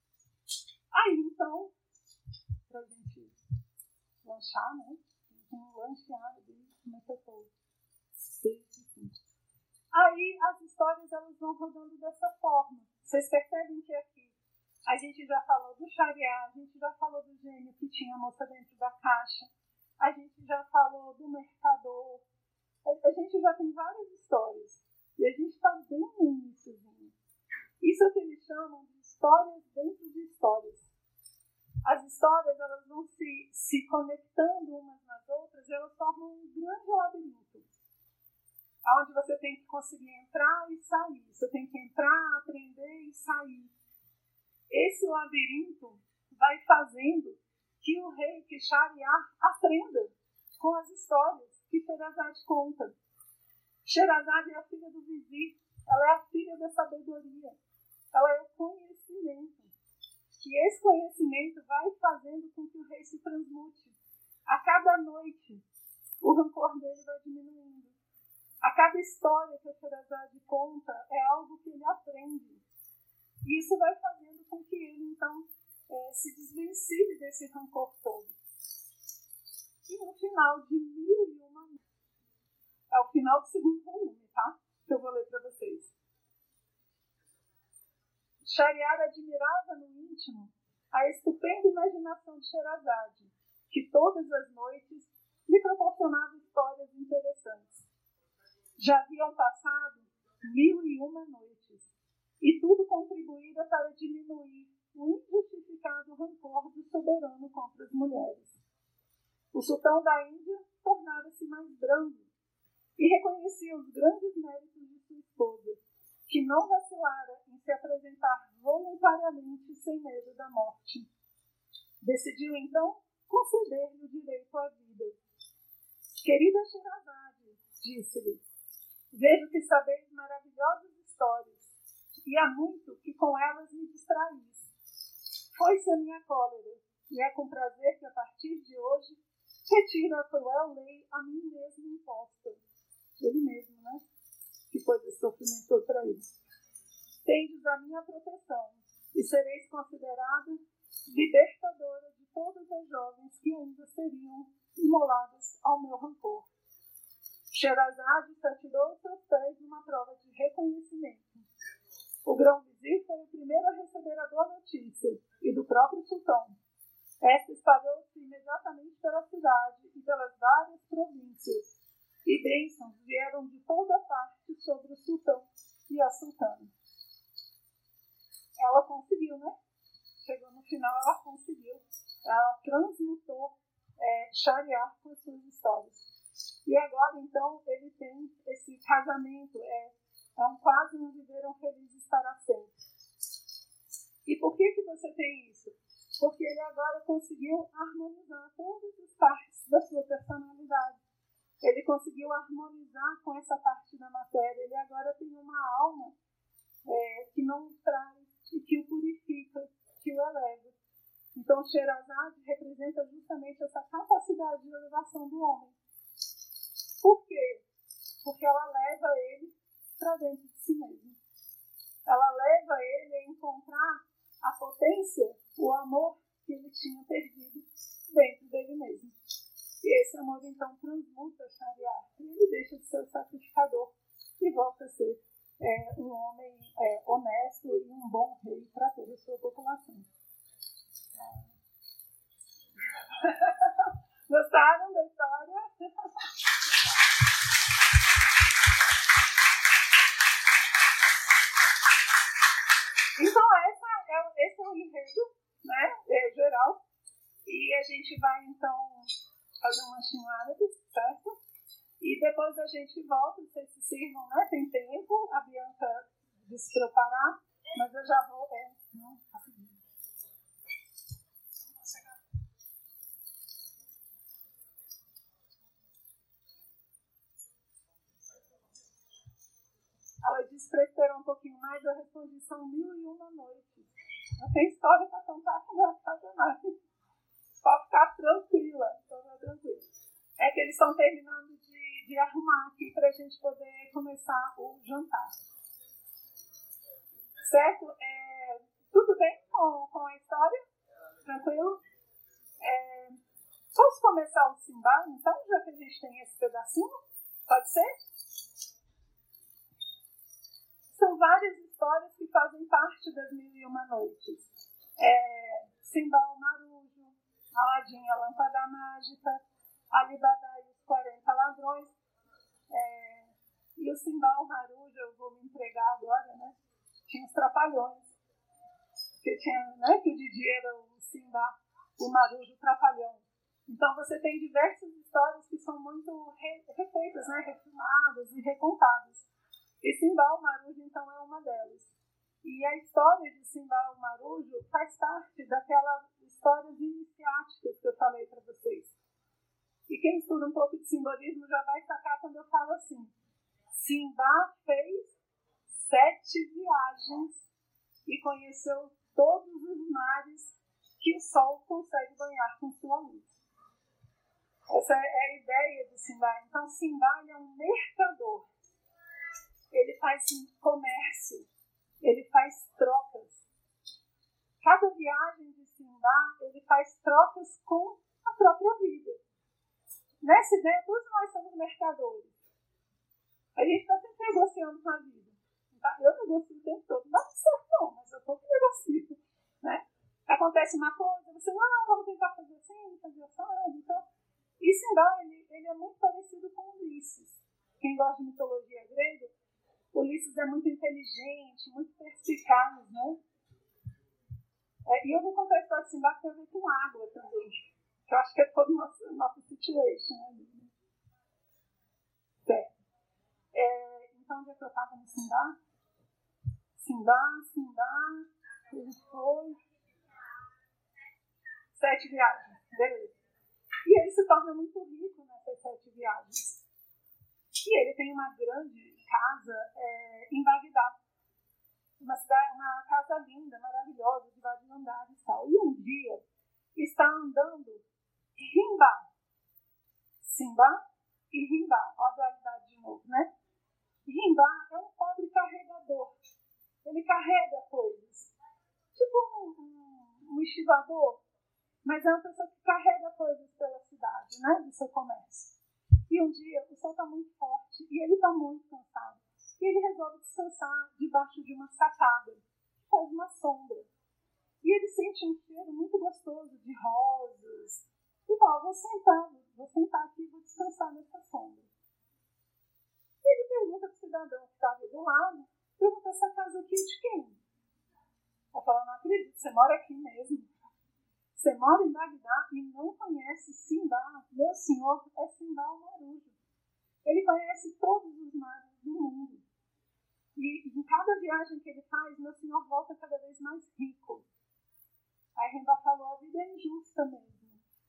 Aí então, para a gente lanchar, né? Tem um lanche árabe, como é que eu estou? 6:05. Aí as histórias elas vão rodando dessa forma. Vocês percebem que aqui a gente já falou do Shariá, a gente já falou do gênio que tinha a moça dentro da caixa, a gente já falou do mercador, a gente já tem várias histórias. E a gente está bem no iníciozinho. Isso é o que eles chamam de histórias dentro de histórias. As histórias elas vão se conectando umas nas outras e elas formam um grande labirinto. Onde você tem que conseguir entrar e sair. Você tem que entrar, aprender e sair. Esse labirinto vai fazendo que o rei, que Shahryar, aprenda com as histórias que Sherazade conta. Sherazade é a filha do vizir, ela é a filha da sabedoria, ela é o conhecimento. E esse conhecimento vai fazendo com que o rei se transmute. A cada noite, o rancor dele vai diminuindo. A cada história que a Sherazade conta é algo que ele aprende. E isso vai fazendo com que ele, então, se desvencilhe desse rancor todo. E no final de 1001 Noites, é o final do segundo volume, tá? Que eu vou ler para vocês. Shahryar admirava no íntimo a estupenda imaginação de Sherazade, que todas as noites lhe proporcionava histórias interessantes. Já haviam passado 1001 noites, e tudo contribuíra para diminuir o injustificado rancor do soberano contra as mulheres. O sultão da Índia tornara-se mais brando e reconhecia os grandes méritos de sua esposa, que não vacilara em se apresentar voluntariamente sem medo da morte. Decidiu, então, conceder-lhe o direito à vida. Querida Sherazade, disse-lhe, vejo que sabeis maravilhosas histórias, e há muito que com elas me distraís. Foi-se a minha cólera, e é com prazer que a partir de hoje retiro a cruel lei a mim mesmo imposta. Ele mesmo, né? Que pôs esse sofrimento todo para ele. Tendes a minha proteção, e sereis considerado notícia, e do próprio sultão. Esta espalhou-se imediatamente pela cidade e pelas várias províncias, e bênçãos vieram de toda parte sobre o sultão e a sultana. Ela conseguiu, né? Chegou no final, ela conseguiu. Ela transmutou Shariar com as suas histórias. E agora, então, ele tem esse casamento, quase não viveram felizes para sempre. E por que você tem isso? Porque ele agora conseguiu harmonizar todas as partes da sua personalidade. Ele conseguiu harmonizar com essa parte da matéria. Ele agora tem uma alma que não traz e que o purifica, que o eleva. Então, Sherazade representa justamente essa capacidade de elevação do homem. Por quê? Porque ela leva ele para dentro de si mesmo. Ela leva ele a encontrar a potência, o amor que ele tinha perdido dentro dele mesmo. E esse amor, então, transmuta Shariar. E ele deixa de ser o sacrificador e volta a ser um homem honesto e um bom rei para toda a sua população. Gostaram da história? Então, esse é o enredo, né, geral. E a gente vai, então, fazer um lanchinho árabe, certo? E depois a gente volta, vocês se sirvam, né? Tem tempo. A Bianca disse para eu parar, mas eu já vou. Não, rapidinho. Ela disse para esperar um pouquinho mais, eu respondi, são 1001 noites. Não tem história para contar que não vai fazer mais. Pode ficar tranquila, tranquila. É que eles estão terminando de arrumar aqui para a gente poder começar o jantar. Certo? Tudo bem com a história? Tranquilo? Posso começar o Simba, então, já que a gente tem esse pedacinho? Pode ser? São várias histórias que fazem parte das 1001 noites. Simba o Marujo, Aladim, a Lâmpada Mágica, Ali Baba e os 40 Ladrões. E o Simba o Marujo, eu vou me entregar agora, né? Tinha os Trapalhões. Que tinha, né? Que o Didi era o Simba, o Marujo, o Trapalhão. Então você tem diversas histórias que são muito refeitas, né? Refilmadas e recontadas. E Simba o Marujo, então, é uma delas. E a história de Simba o Marujo faz parte daquelas histórias iniciáticas que eu falei para vocês. E quem estuda um pouco de simbolismo já vai sacar quando eu falo assim. Simba fez 7 viagens e conheceu todos os mares que o sol consegue banhar com sua luz. Essa é a ideia de Simba. Então, Simba é um mercador. Ele faz comércio, ele faz trocas. Cada viagem de Simba, ele faz trocas com a própria vida. Nessa ideia, todos nós somos mercadores. A gente está sempre negociando com a vida. Tá? Eu negocio o tempo todo. Não é certo não, mas eu estou negocio. Né? Acontece uma coisa, você, vamos tentar fazer assim, fazer assim. Então, e Simba, ele é muito parecido com Ulisses. Quem gosta de mitologia grega, Ulisses é muito inteligente, muito perspicaz, né? E eu vou contar a história de Simba que tem a ver com água também. Que eu acho que é todo o nosso situation. Né? Certo. Então, onde é que eu estava no Simba? Simba, ele foi 7 viagens, beleza. E ele se torna muito rico nessas 7 viagens. E ele tem uma grande casa em Bagdá. Uma casa linda, maravilhosa, de vários andares e tal. E um dia está andando Simba e Rimba. Olha a dualidade de novo, né? Rimba é um pobre carregador. Ele carrega coisas. Tipo um estivador, mas é uma pessoa que carrega coisas pela cidade, né? Do seu comércio. E um dia o sol está muito forte e ele está muito cansado. E ele resolve descansar debaixo de uma sacada, que faz uma sombra. gostoso de rosas. E fala, vou sentar aqui e vou descansar nessa sombra. E ele pergunta para o cidadão que está ali do lado, pergunta, essa casa aqui é de quem? Ela fala, não acredito, você mora aqui mesmo. Você mora em Bagdá e não conhece Sindá. Meu senhor é Sindá o Marujo. Ele conhece todos os mares do mundo. E em cada viagem que ele faz, meu senhor volta cada vez mais rico. Aí Rimba falou, a vida é injusta mesmo.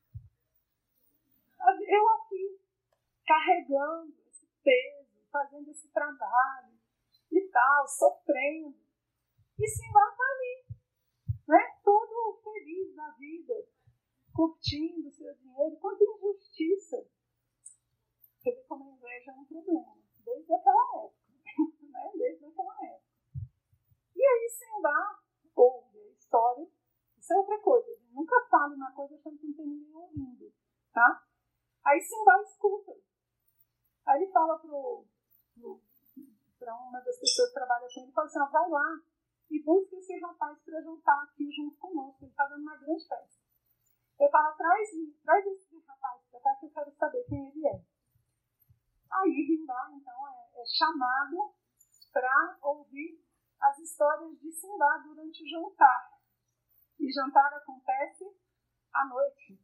Eu aqui, carregando esse peso, fazendo esse trabalho e tal, sofrendo. E Sindá está ali, né? Todo feliz na vida, curtindo o seu dinheiro. Quanta injustiça. Você vê como a inveja é um problema, desde aquela época. Né? Desde aquela época. E aí Sindá ouve a história. Isso é outra coisa. Nunca fale uma coisa achando que não tem ninguém ouvindo. Tá? Aí Sindá escuta. Aí ele fala para uma das pessoas que trabalha com ele, fala assim, vai lá e busca esse rapaz para jantar aqui junto conosco. Ele está dando uma grande festa. Ele fala, traz esse rapaz para cá que eu quero saber quem ele é. Aí Rimba, então, é chamado para ouvir as histórias de Sindá durante o jantar. E jantar acontece à noite.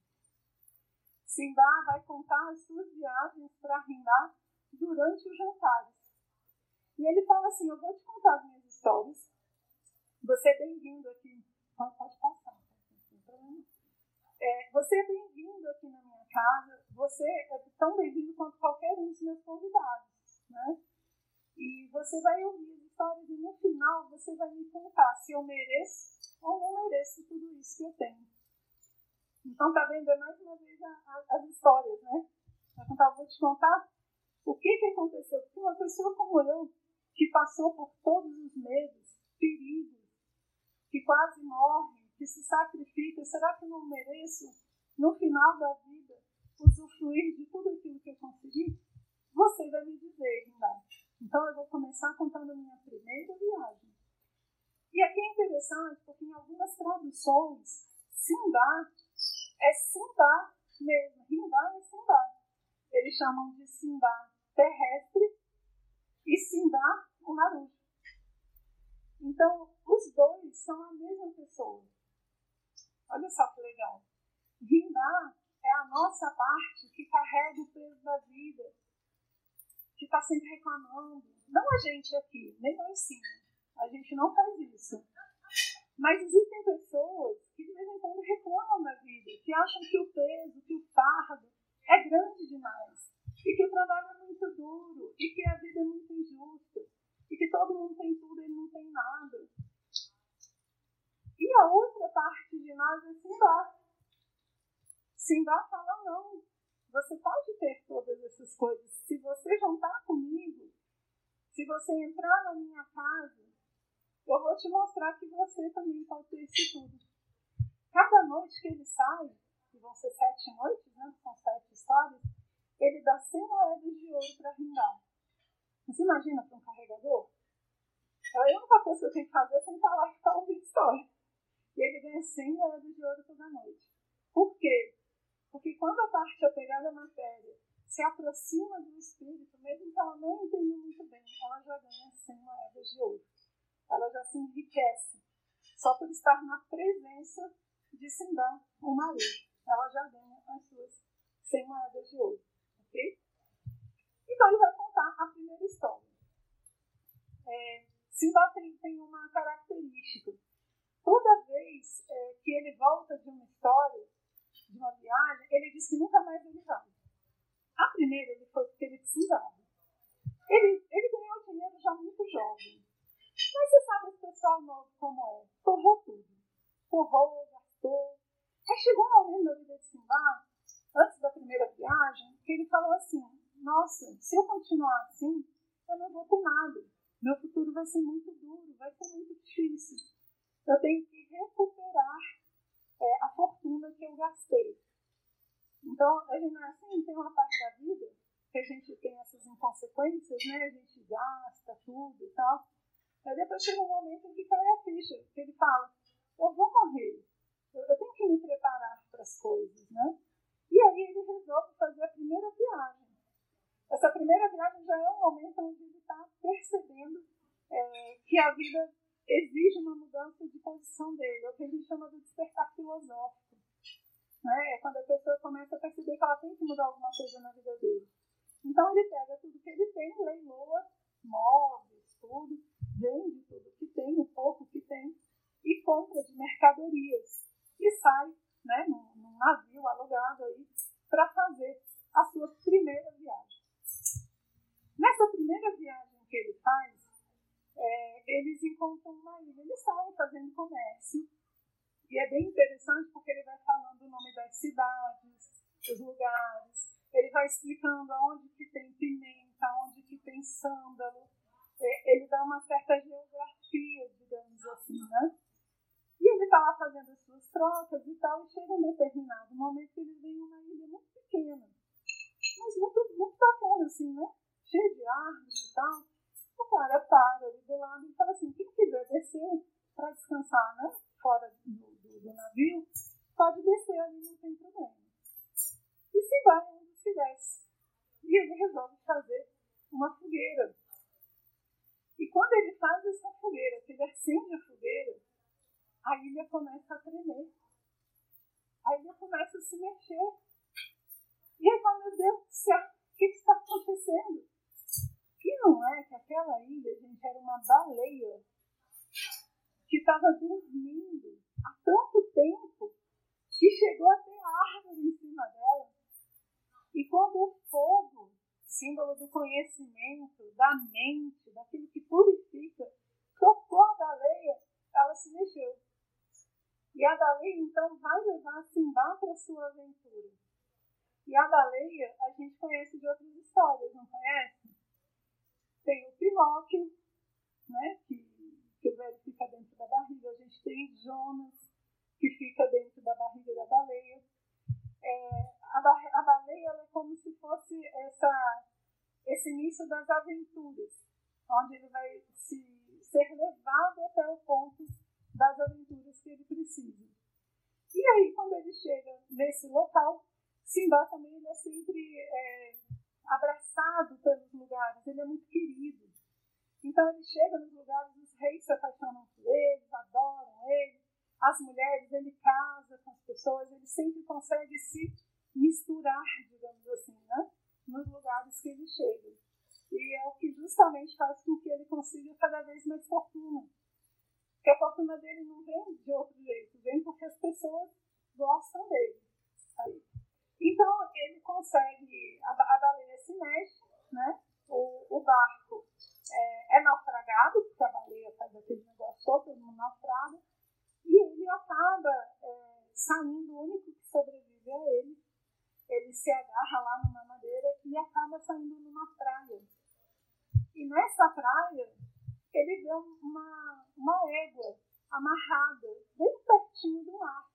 Sindá vai contar as suas viagens para Rimba durante os jantares. E ele fala assim, eu vou te contar as minhas histórias. Você é bem-vindo aqui. Pode passar, não tem problema. Você é bem-vindo aqui na minha casa. Você é tão bem-vindo quanto qualquer um dos meus convidados. Né? E você vai ouvir as histórias e no final você vai me contar se eu mereço ou não mereço tudo isso que eu tenho. Então, tá vendo? É mais uma vez as histórias, né? Eu vou te contar o que aconteceu. Porque uma pessoa como eu, que passou por todos os medos, perigos, que quase morre, que se sacrifica, será que eu não mereço, no final da vida, usufruir de tudo aquilo que eu consegui? Você vai me dizer, embaixo. Então, eu vou começar contando a minha primeira viagem. E aqui é interessante, porque em algumas traduções, Sindá é Sindá mesmo. Rimba é Sindá. Eles chamam de Sindá terrestre e Sindá o Marujo. Então, os dois são a mesma pessoa. Olha só que legal. Rimba é a nossa parte que carrega o peso da vida, que está sempre reclamando. Não a gente aqui, nem lá em cima. A gente não faz isso. Mas existem pessoas que de vez em quando reclamam da vida, que acham que o peso, que o fardo é grande demais, e que o trabalho é muito duro, e que a vida é muito injusta, e que todo mundo tem tudo e ele não tem nada. E a outra parte de nós é Sindá. Sindá fala, não, você pode ter todas essas coisas. Se você jantar comigo, se você entrar na minha casa, eu vou te mostrar que você também pode ter isso tudo. Cada noite que ele sai, que vão ser 7 noites, né? São 7 histórias, ele dá 100 moedas de ouro para Rimba. Você imagina para um carregador? A única coisa que eu tenho que fazer é sentar lá e ficar ouvindo história. E ele ganha 100 moedas de ouro toda noite. Por quê? Porque quando a parte apegada à matéria se aproxima do espírito, mesmo que ela não entenda muito bem, ela já ganha 100 moedas de ouro. Ela já se enriquece só por estar na presença de Sindá, o Marujo. Ela já ganha as suas 100 moedas de ouro. Ok? Então ele vai contar a primeira história. Sindá tem uma característica. Toda vez que ele volta de uma história, de uma viagem, ele diz que nunca mais ele vai. A primeira ele foi porque ele precisava. Ele ganhou dinheiro já muito jovem. Mas você sabe esse pessoal novo como é? Torrou tudo. Torrou, gastou. Aí chegou um momento na vida de Sindá, antes da primeira viagem, que ele falou assim, nossa, se eu continuar assim, eu não vou ter nada. Meu futuro vai ser muito duro, vai ser muito difícil. Eu tenho que recuperar a fortuna que eu gastei. Então, a gente assim, tem uma parte da vida que a gente tem essas inconsequências, né? A gente gasta tudo e tal. Aí depois chega um momento em que cai a ficha, que ele fala, eu vou morrer, eu tenho que me preparar vida exige uma mudança de posição dele, é o que a gente chama de despertar filosófico. Né? É quando a pessoa começa a perceber que ela tem que mudar alguma coisa na vida dele. Então ele pega tudo que ele tem, leiloa, móveis, tudo, vende tudo que tem, o pouco que tem, e compra de mercadorias. E sai, né, num navio alugado aí, para fazer a sua primeira viagem. Nessa primeira viagem que ele faz, eles encontram uma ilha, ele sai fazendo comércio. E é bem interessante porque ele vai falando o nome das cidades, os lugares, ele vai explicando onde que tem pimenta, onde que tem sândalo, ele dá uma certa geografia, digamos assim, né? E ele está lá fazendo as suas trocas e tal, e chega um determinado momento que eles veem uma ilha muito pequena, mas muito, muito bacana, assim, né? Cheia de árvores e tal. O cara para ali do lado e fala assim, quem quiser descer para descansar, né? Fora do navio, pode descer ali, não tem problema. E se vai onde se desce. E ele resolve fazer uma fogueira. E quando ele faz essa fogueira, que ele acende a fogueira, a ilha começa a tremer. A ilha começa a se mexer. E ele fala, meu Deus do céu, o que está acontecendo? E não é que aquela ilha, gente, era uma baleia que estava dormindo há tanto tempo que chegou a ter árvore em cima dela. E quando o fogo, símbolo do conhecimento, da mente, daquilo que purifica, tocou a baleia, ela se mexeu. E a baleia, então, vai levar Simbá para a sua aventura. E a baleia, a gente conhece de outras histórias, não conhece? Tem o Pinóquio, né, que o velho fica dentro da barriga. A gente tem Jonas, que fica dentro da barriga da baleia. A baleia ela é como se fosse esse início das aventuras, onde ele vai ser levado até o ponto das aventuras que ele precisa. E aí, quando ele chega nesse local, Simbá também ele é sempre abraçado pelos lugares, ele é muito querido. Então ele chega nos lugares, os reis se apaixonam por ele, adoram ele, as mulheres, ele casa com as pessoas, ele sempre consegue se misturar, digamos assim, né, nos lugares que ele chega. E é o que justamente faz com que ele consiga cada vez mais fortuna. Porque a fortuna dele não vem de outro jeito, vem porque as pessoas gostam dele. Aí. Então ele consegue, a baleia se mexe, né, o barco é naufragado, porque a baleia faz aquele negócio todo no naufrago, e ele acaba saindo, o único que sobrevive a ele. Ele se agarra lá numa madeira e acaba saindo numa praia. E nessa praia, ele vê uma égua amarrada, bem pertinho do mar.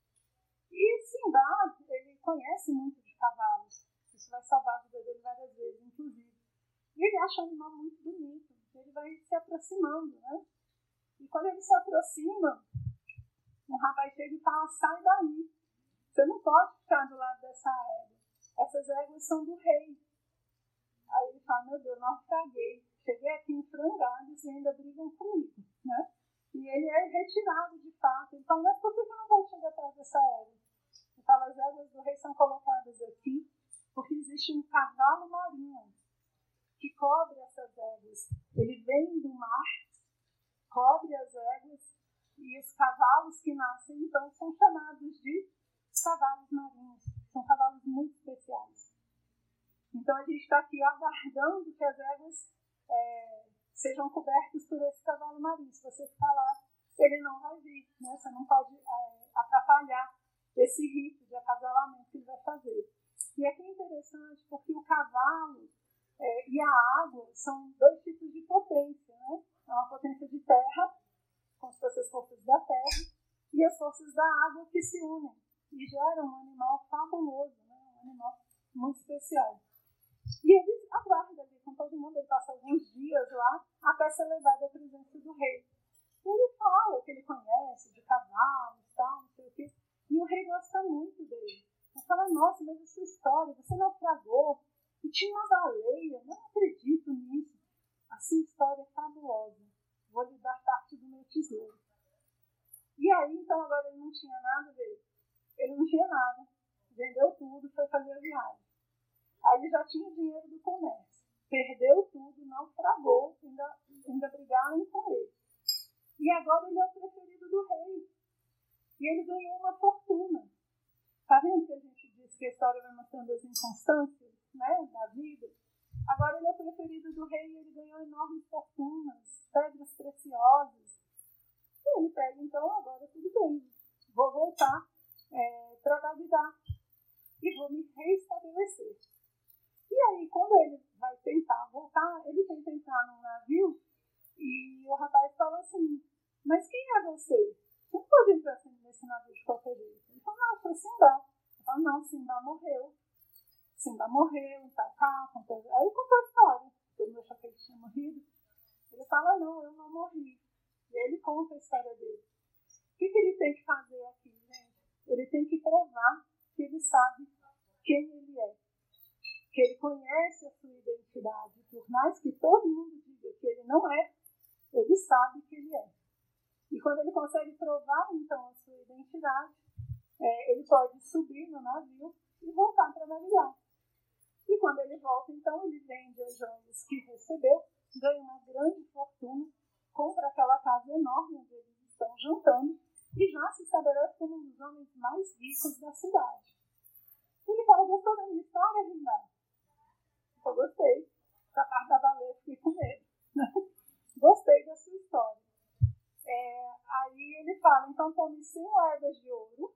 E Simbá, ele conhece muito de cavalos. Isso vai salvar a vida dele várias vezes, inclusive. E ele acha o animal muito bonito. Ele vai se aproximando, né? E quando ele se aproxima, um rapaz chega e fala, sai daí. Você não pode ficar do lado dessa égua. Essas éguas são do rei. Aí ele fala, meu Deus, naufraguei. Cheguei aqui em frangalhos e ainda brigam comigo, né? E ele é retirado de fato. Ele fala, mas por que eu não vou chegar perto dessa égua? Ele fala, as éguas do rei são colocadas aqui porque existe um cavalo marinho que cobre essas éguas. Ele vem do mar, cobre as éguas, e os cavalos que nascem, então, são chamados de cavalos marinhos. São cavalos muito especiais. Então, a gente está aqui aguardando que as éguas sejam cobertas por esse cavalo marinho. Se você ficar lá, ele não vai vir, né? Você não pode atrapalhar esse rito de acasalamento que ele vai fazer. E aqui é interessante porque o cavalo e a água são dois tipos de potência, né? É uma potência de terra, como se fossem as forças da terra, e as forças da água que se unem e geram um animal fabuloso, né? Um animal muito especial. E ele aguarda ali com todo mundo, ele passa alguns dias lá até ser levado à presença do rei. E ele fala que ele conhece de cavalos e tal, não sei o quê, e o rei gosta muito dele. Ele fala, nossa, mas a sua história, você naufragou, e tinha uma baleia, não acredito nisso. A sua história é fabulosa. Vou lhe dar ele não tinha nada a ver. Ele não tinha nada. Vendeu tudo, foi fazer a viagem. Aí ele já tinha dinheiro do comércio. Perdeu tudo, naufragou, ainda brigaram com ele. E agora ele é o preferido do rei. E ele ganhou uma fortuna. Está vendo que a gente diz que a história vai mostrando as inconstâncias, né, da vida? Agora ele é o preferido do rei e ele ganhou enormes fortunas, pedras preciosas. E ele pega, então, agora tudo bem. Vou voltar para Bagdá e vou me reestabelecer. E aí, quando ele vai tentar voltar, ele tenta entrar num navio e o rapaz fala assim, mas quem é você? Você não pode entrar nesse navio de qualquer jeito. Ele fala, não, eu sou Simba. Ele fala, não, Simba morreu. Simba morreu, tá cá. Aí contou a história. Todo mundo achou que ele tinha morrido. Ele fala, não, eu não morri. E aí ele conta a história dele. O que ele tem que fazer aqui, gente? Ele tem que provar que ele sabe quem ele é. Que ele conhece a sua identidade. Por mais que todo mundo diga que ele não é, ele sabe que ele é. E quando ele consegue provar, então, a sua identidade, ele pode subir no navio e voltar para Bagdá. E quando ele volta, então, ele vende as joias que recebeu, ganha uma grande fortuna, compra aquela casa enorme onde eles estão juntando e já se estabelece como um dos homens mais ricos da cidade. Ele fala, gostou da minha história, Rindá? Eu gostei. Essa parte da baleia, fiquei com medo. Gostei da sua história. Aí ele fala, então tome 100 moedas de ouro,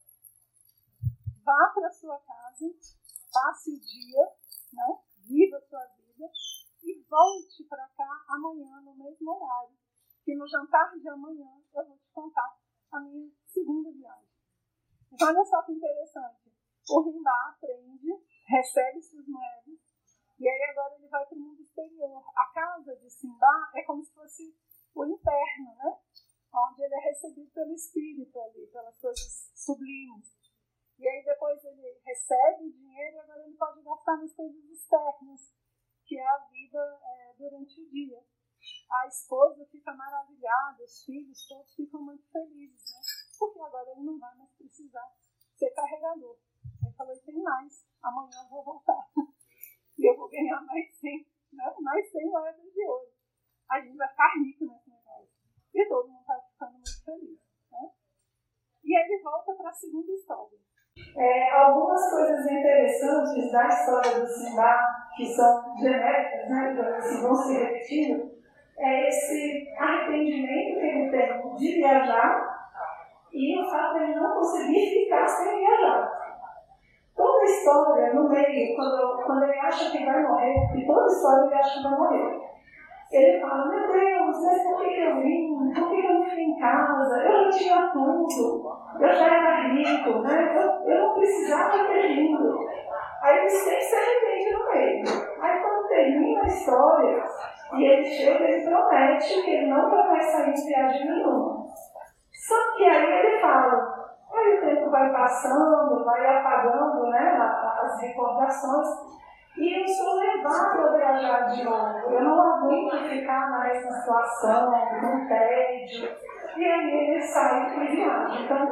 vá para a sua casa, passe o dia, né, viva a sua vida e volte para cá amanhã no mesmo horário, que no jantar de amanhã eu vou te contar a minha segunda viagem. Então olha só que interessante, o Rindá aprende, recebe suas moedas e aí agora ele vai para o mundo exterior. A casa de Simba é como se fosse o inferno, né? Onde ele é recebido pelo espírito ali, pelas coisas sublimes. E aí depois ele recebe o dinheiro e agora ele pode gastar nas coisas externas, que é a vida durante o dia. A esposa fica maravilhada, os filhos todos ficam muito felizes, né? Porque agora ele não vai mais precisar ser carregador. Ele falou, tem mais, amanhã eu vou voltar. E eu vou ganhar mais 100, né? Mais 100 moedas de ouro. A gente vai ficar rico nesse negócio. E todo mundo está ficando muito feliz, né? E aí ele volta para a segunda história. Algumas coisas interessantes da história do Simba, que são genéricas, né, que vão se repetindo, é esse arrependimento que ele tem de viajar e o fato de ele não conseguir ficar sem viajar. Toda a história, no meio, quando ele acha que vai morrer, e toda a história ele acha que vai morrer, ele fala, meu Deus, mas por que eu vim? Por que eu não fui em casa? Eu já tinha tudo, eu já era rico, né? Eu não precisava ter vindo. Aí ele sempre se arrepende no meio. Aí quando termina a história, e ele chega, ele promete que ele não vai mais sair de viagem nenhuma. Só que aí ele fala, aí o tempo vai passando, vai apagando, né, as recordações, e eu sou levado a viajar de novo. Eu não aguento ficar mais na situação, no tédio. E aí ele sai e viaja. Então,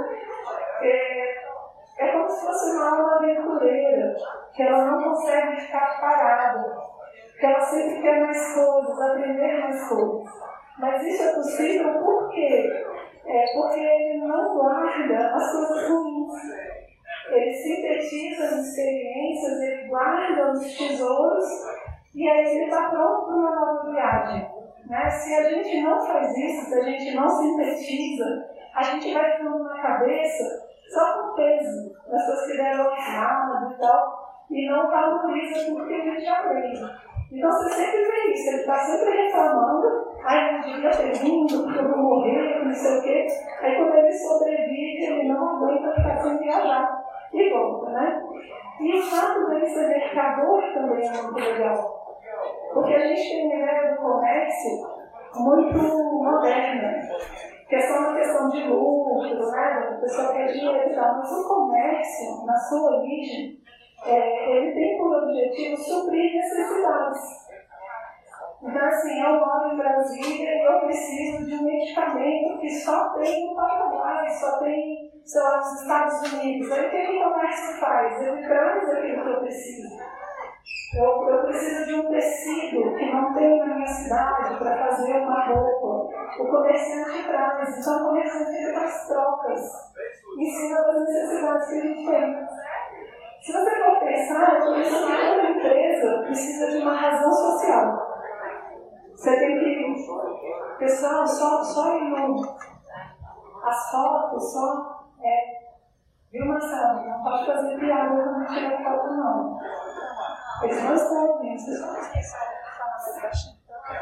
é como se fosse uma alma aventureira, que ela não consegue ficar parada, que ela sempre quer mais coisas, aprender mais coisas. Mas isso é possível por quê? Porque ele não guarda as coisas ruins. Ele sintetiza as experiências, ele guarda os tesouros e aí ele está pronto para uma nova viagem. Né? Se a gente não faz isso, se a gente não sintetiza, a gente vai ficando na cabeça só com peso, das coisas que deram errado e tal, e não valoriza tudo que a gente aprende. Então você sempre vê isso, ele está sempre reclamando, não devia ter vindo, porque eu vou morrer, não sei o quê. Aí quando ele sobrevive, ele não aguenta ficar sem viajar. E volta, né? E o fato dele ser mercador também é muito legal. Porque a gente tem uma ideia do comércio muito moderna, que é só uma questão de lucro, né? A pessoa quer dinheiro e tal. Mas o comércio, na sua origem, ele tem por objetivo suprir necessidades. Então, assim, eu moro em Brasília e eu preciso de um medicamento que só tem no Paraguai, só tem, sei lá, nos Estados Unidos. Aí o que o comércio faz? Ele traz aquilo que eu preciso. Eu preciso de um tecido que não tem na minha cidade para fazer uma roupa. O comerciante traz, então o comerciante faz trocas em cima das necessidades que a gente tem. Se você for pensar, por isso que toda empresa precisa de uma razão social. Você tem que... Pessoal, só ir no... As fotos, só... Viu, Marcelo? Não pode fazer piada quando tirar foto, não. Eles não estão ouvindo, vocês não estão.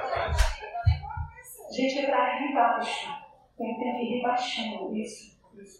Gente, é para rir baixo. Tem que rir baixinho. Isso.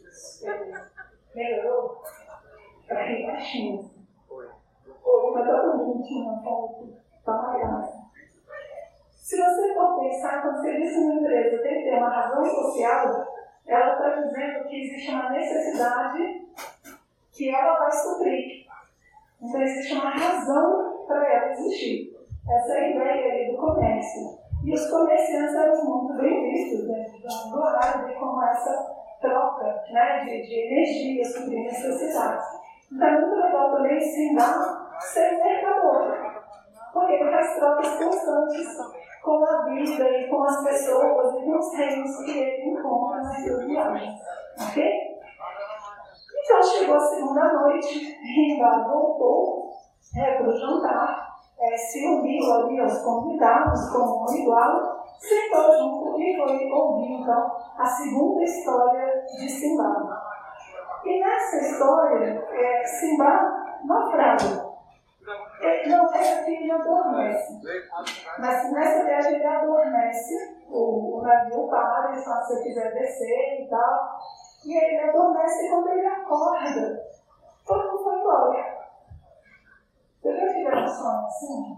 Melhorou? Para rir baixinho. Oi, mas tá tão bonitinho a foto. Tá maravilhosa. Se você for pensar, quando você diz que uma empresa tem que ter uma razão social, ela está dizendo que existe uma necessidade que ela vai suprir. Então, existe uma razão para ela existir. Essa é a ideia aí do comércio. E os comerciantes eram muito bem vistos dentro do mundo árabe como essa troca, né, de energia, suprir necessidades. Então, é muito legal também ensinar ser mercador. Porque ele faz trocas constantes com a vida e com as pessoas e com os reinos que ele encontra nas suas viagens. Ok? Então chegou a segunda noite, Rimba voltou para o jantar, se uniu ali aos convidados como um igual, sentou junto e foi ouvir então a segunda história de Simba. E nessa história, Simba naufraga. Não, essa aqui ele adormece. Mas nessa viagem ele adormece, o navio para, ele fala se você quiser descer e tal. E ele adormece e quando ele acorda, todo mundo foi embora. Você já tiveram um sonho assim?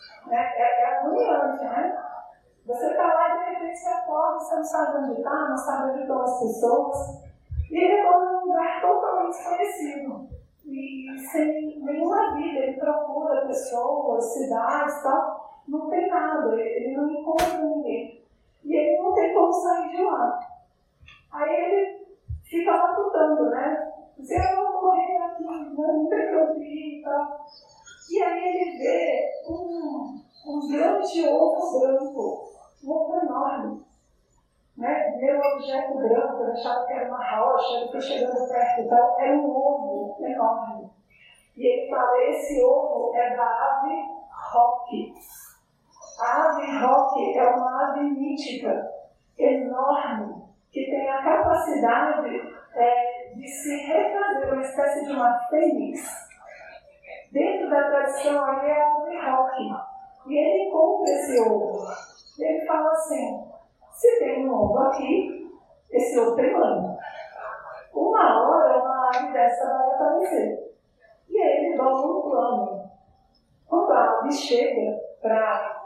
É agoniante, né? Você está lá e de repente você acorda, você não sabe onde está, não sabe onde estão as pessoas. E ele acorda num lugar totalmente desconhecido. E sem nenhuma vida, ele procura pessoas, cidades e tal, não tem nada, ele não encontra ninguém. E ele não tem como sair de lá. Aí ele fica matutando, né? Dizer, eu vou morrer aqui, não tem que ouvir e tal. E aí ele vê um grande ovo branco, um ovo enorme. Né? Meu objeto branco, eu achava que era uma rocha, ele foi chegando perto e tal, era um ovo enorme. E ele fala, esse ovo é da ave roque. A ave roque é uma ave mítica, enorme, que tem a capacidade de se refazer, uma espécie de uma fênix. Dentro da tradição ali é a ave roque. E ele encontra esse ovo. Ele fala assim, se tem um ovo aqui, esse ovo tem mãe. Uma hora uma ave dessa vai aparecer. E aí ele dá um plano. Quando a ave chega para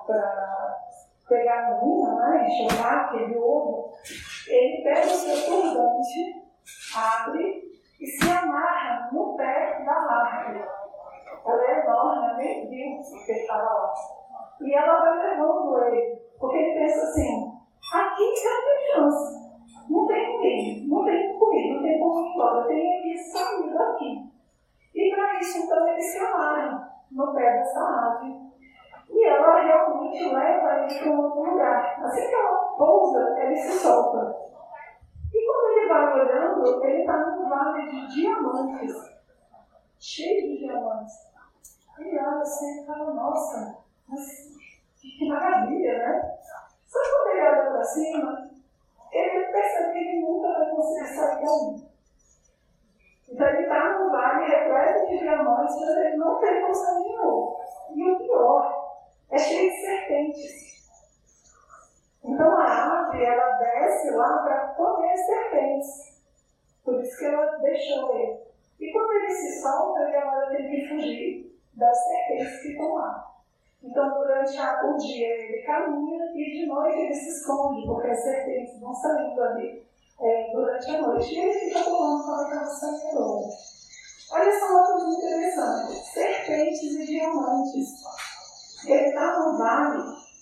pegar a menina, né, enxergar aquele ovo, ele pega o seu turbante, abre e se amarra no pé da árvore. Ela é enorme, nem viu que ele estava lá. E ela vai levando ele, porque ele pensa assim, aqui não tem chance, não tem ninguém, não tem comida, não tem como ir embora, eu tenho que sair daqui. E para isso, então, ele se amarra no pé dessa ave. E ela realmente leva ele para um outro lugar. Assim que ela pousa, ele se solta. E quando ele vai olhando, ele está num vale de diamantes, cheio de diamantes. Ele olha assim e fala, nossa, mas que maravilha, né? Só que quando ele olha para cima, ele percebe que ele nunca vai conseguir sair dali. Então ele está num vale repleto de diamantes, mas ele não tem como sair de novo. E o pior, é cheio de serpentes. Então a ave, ela desce lá para comer as serpentes. Por isso que ela deixou ele. E quando ele se solta, ele agora tem que fugir das serpentes que estão lá. Então durante o dia ele caminha e de noite ele se esconde, porque as serpentes vão saindo ali durante a noite. E ele fica tomando para aquela sangue. Olha só uma coisa interessante. Serpentes e diamantes. Ele está no vale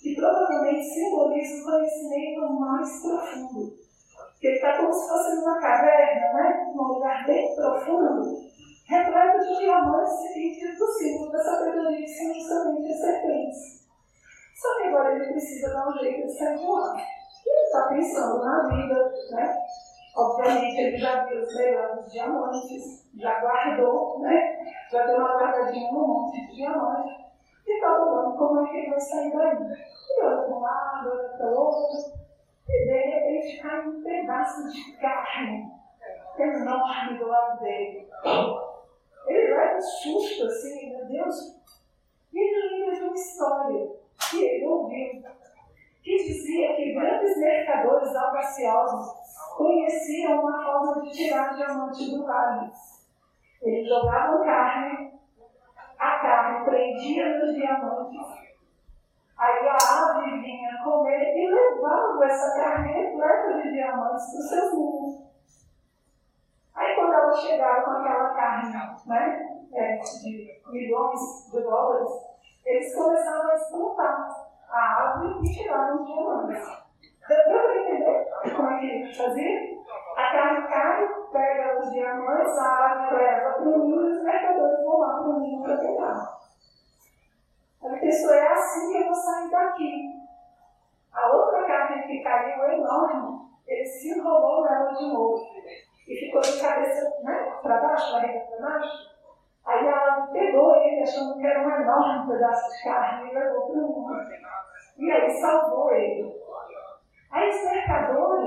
que provavelmente simboliza o conhecimento mais profundo. Porque ele está como se fosse numa caverna, né? Num lugar bem profundo, repleto de diamantes e do símbolo da sabedoria que são justamente as serpentes. Só que agora ele precisa dar um jeito de sair de lá. E ele está pensando na vida, né? Obviamente ele já viu os melhores diamantes, já guardou, né? Já deu uma guardadinha no monte de diamantes e está falando como é que ele vai sair daí. E olha para um lado, olha para o outro, e de repente cai um pedaço de carne enorme do lado dele. Ele leva um susto assim, meu Deus. E ele lembra de uma história que ele ouviu, que dizia que grandes mercadores audaciosos conheciam uma forma de tirar diamante do vale. Eles jogavam carne, a carne prendia nos diamantes, aí a ave vinha comer e levava essa carne repleta de diamantes para os seus ninhos. Aí quando ela chegava com aquela carne, né, de milhões de dólares, eles começavam a espantar a ave e tiraram os diamantes. Deu para entender como é que ele fazia? A carne cai, pega os diamantes, a ave leva para o ninho e os mercadores vão lá para o ninho para pegar. A pessoa é assim que eu vou sair daqui. A outra carne que caiu enorme, ele se enrolou nela de novo e ficou de cabeça, né, para baixo, barriga para baixo. Aí ela pegou ele, achando que era um enorme pedaço de carne, e levou para o mundo. E aí salvou ele. Aí os mercadores,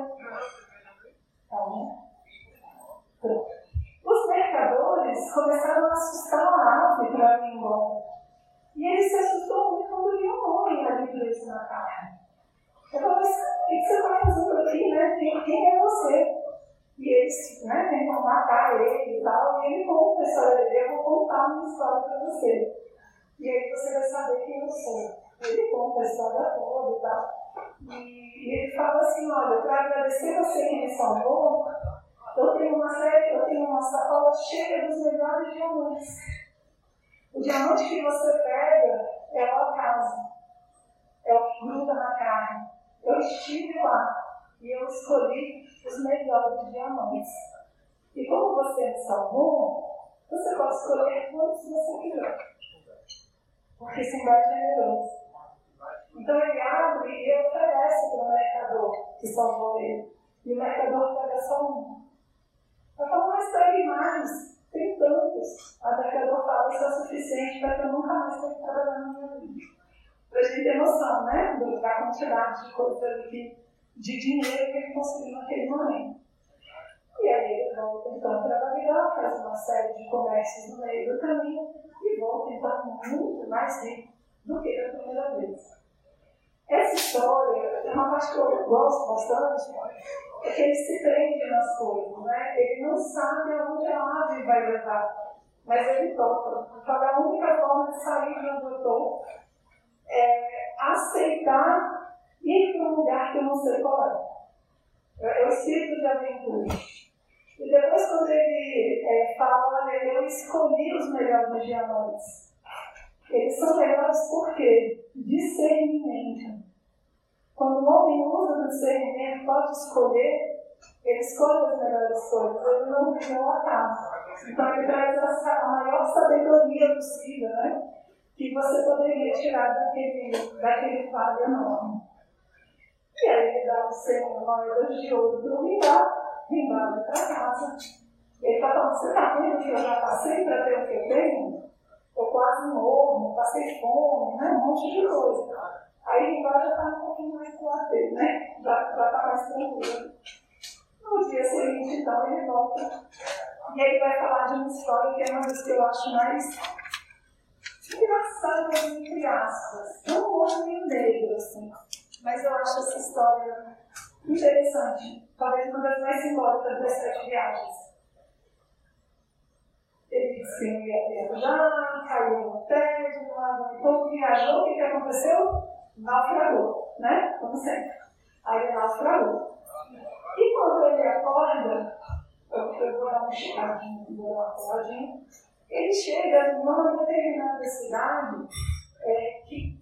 os mercadores começaram a assustar a ave para ir embora. E ele se assustou muito quando viu um homem ali preso na carne. Eu falei assim, o que você está fazendo aqui, né? Quem é você? E eles, né, tentam matar ele e tal, e ele conta a história dele. Eu vou contar uma história para você. E aí você vai saber quem eu sou. Ele conta a história toda e tal. E ele fala assim, olha, para agradecer você que me salvou, eu tenho uma sacola cheia dos melhores diamantes. O diamante que você pega é o acaso, é o que gruda na carne. Eu estive lá e eu escolhi os melhores diamantes. E como você me salvou, você pode escolher quantos você quiser. Porque esse embaixo é generoso. Então ele abre e oferece para o mercador que salvou ele. E o mercador pega só um. Eu falo, mas pegue mais. Tem tantos. A mercador fala, isso é suficiente para que eu nunca mais tenha que trabalhar na minha vida. Para a gente ter noção, né? Da quantidade de coisa de dinheiro que ele conseguiu naquele momento. E aí ele volta então para Bagdá, faz uma série de comércios no meio do caminho e volta então muito mais rico do que da primeira vez. Essa história, é uma parte que eu gosto bastante, é que ele se prende nas coisas, né? Ele não sabe aonde a ave vai levar, mas ele toca. Então a única forma de sair de onde eu estou é aceitar ir para um lugar que eu não sei qual é. É o espírito de aventura. E depois quando ele fala, olha, eu escolhi os melhores diamantes. Eles são melhores por quê? Discernimento. Quando o homem usa o discernimento, pode escolher, ele escolhe as melhores coisas, ele não vive ao acaso. Então ele traz a maior sabedoria possível, né? Que você poderia tirar daquele quadro enorme. E aí ele dá o seu moedas de ouro para o Rimbá vai para casa. Ele está falando, você está vendo que eu já passei para ter o que eu tenho? Eu quase morro, passei fome, né? Um monte de coisa. Aí Rimbá já está um pouquinho mais pro lado dele, né? Já está mais tranquilo. No dia seguinte, então, ele volta. E ele vai falar de uma história que é uma das que eu acho mais engraçadas, entre aspas. Não um humor meio negro, assim. Mas eu acho essa história interessante. Talvez uma das mais simbólicas das 7 viagens. Ele disse que não ia viajar, caiu no tédio, então viajou, o que aconteceu? Naufragou, né? Como sempre. Aí ele naufragou. E quando ele acorda, eu vou dar um checadinho, ele chega numa determinada cidade que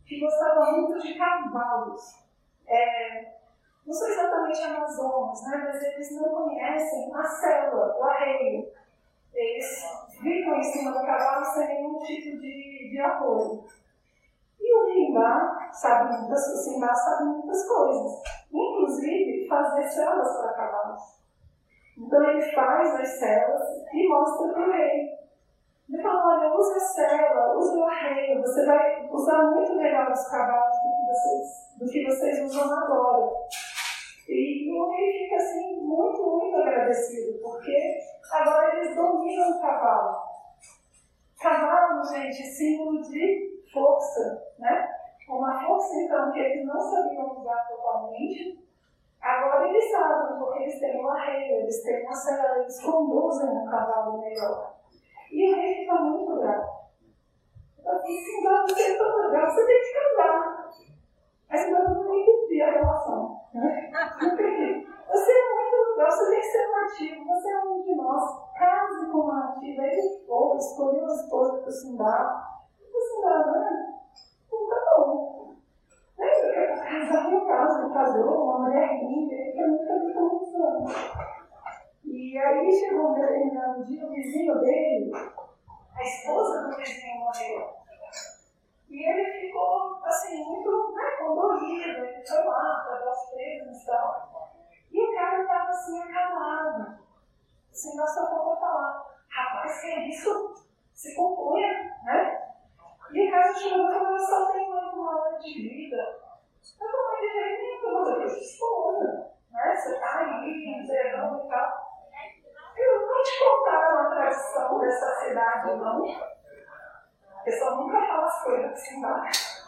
que gostava muito de cavalos. Não são exatamente Amazonas, né? Mas eles não conhecem a sela, o arreio. Eles ficam em cima do cavalo sem nenhum tipo de apoio. E o Rimbá sabe muitas coisas, inclusive fazer celas para cavalos. Então ele faz as celas e mostra para o rei. Ele fala, olha, usa a cela, usa o arreio, você vai usar muito melhor os cavalos do que vocês usam agora. E o rei fica assim, muito, muito agradecido, porque agora eles dominam o cavalo. Cavalo, gente, símbolo de força, né? Uma força, então, que eles não sabiam usar totalmente, agora eles sabem, porque eles têm o arreio, eles têm a cela, eles conduzem o cavalo melhor. E o rei fica muito grato. Eu disse, então, você é tão legal, você tem que casar. Mas eu não entendi a relação. Né? Não entendi. Você é muito legal, você tem que ser nativo, você é um de nós. Case com uma nativa. Ele foi, escolheu a esposa para o Simbá. O Simbá, né? Então tá bom. Eu quero casar no caso, ele casou, uma mulher linda, ele foi muitos anos. E aí chegou um determinado dia, o vizinho dele, a esposa do vizinho morreu. E ele ficou, assim, muito condolido, ele foi lá para dar os presentes e tal. E o cara estava assim, acalmado. Assim, nossa boca falar, rapaz, que é isso? Se compunha, né? E o cara chegou e falou, eu só tenho mais uma hora de vida. Eu falei, de jeito nenhum, eu vou ter esposa, né? Você tá aí, zerando e tal. Eu não te contaram a tradição dessa cidade, não. A pessoa nunca fala as coisas assim, não.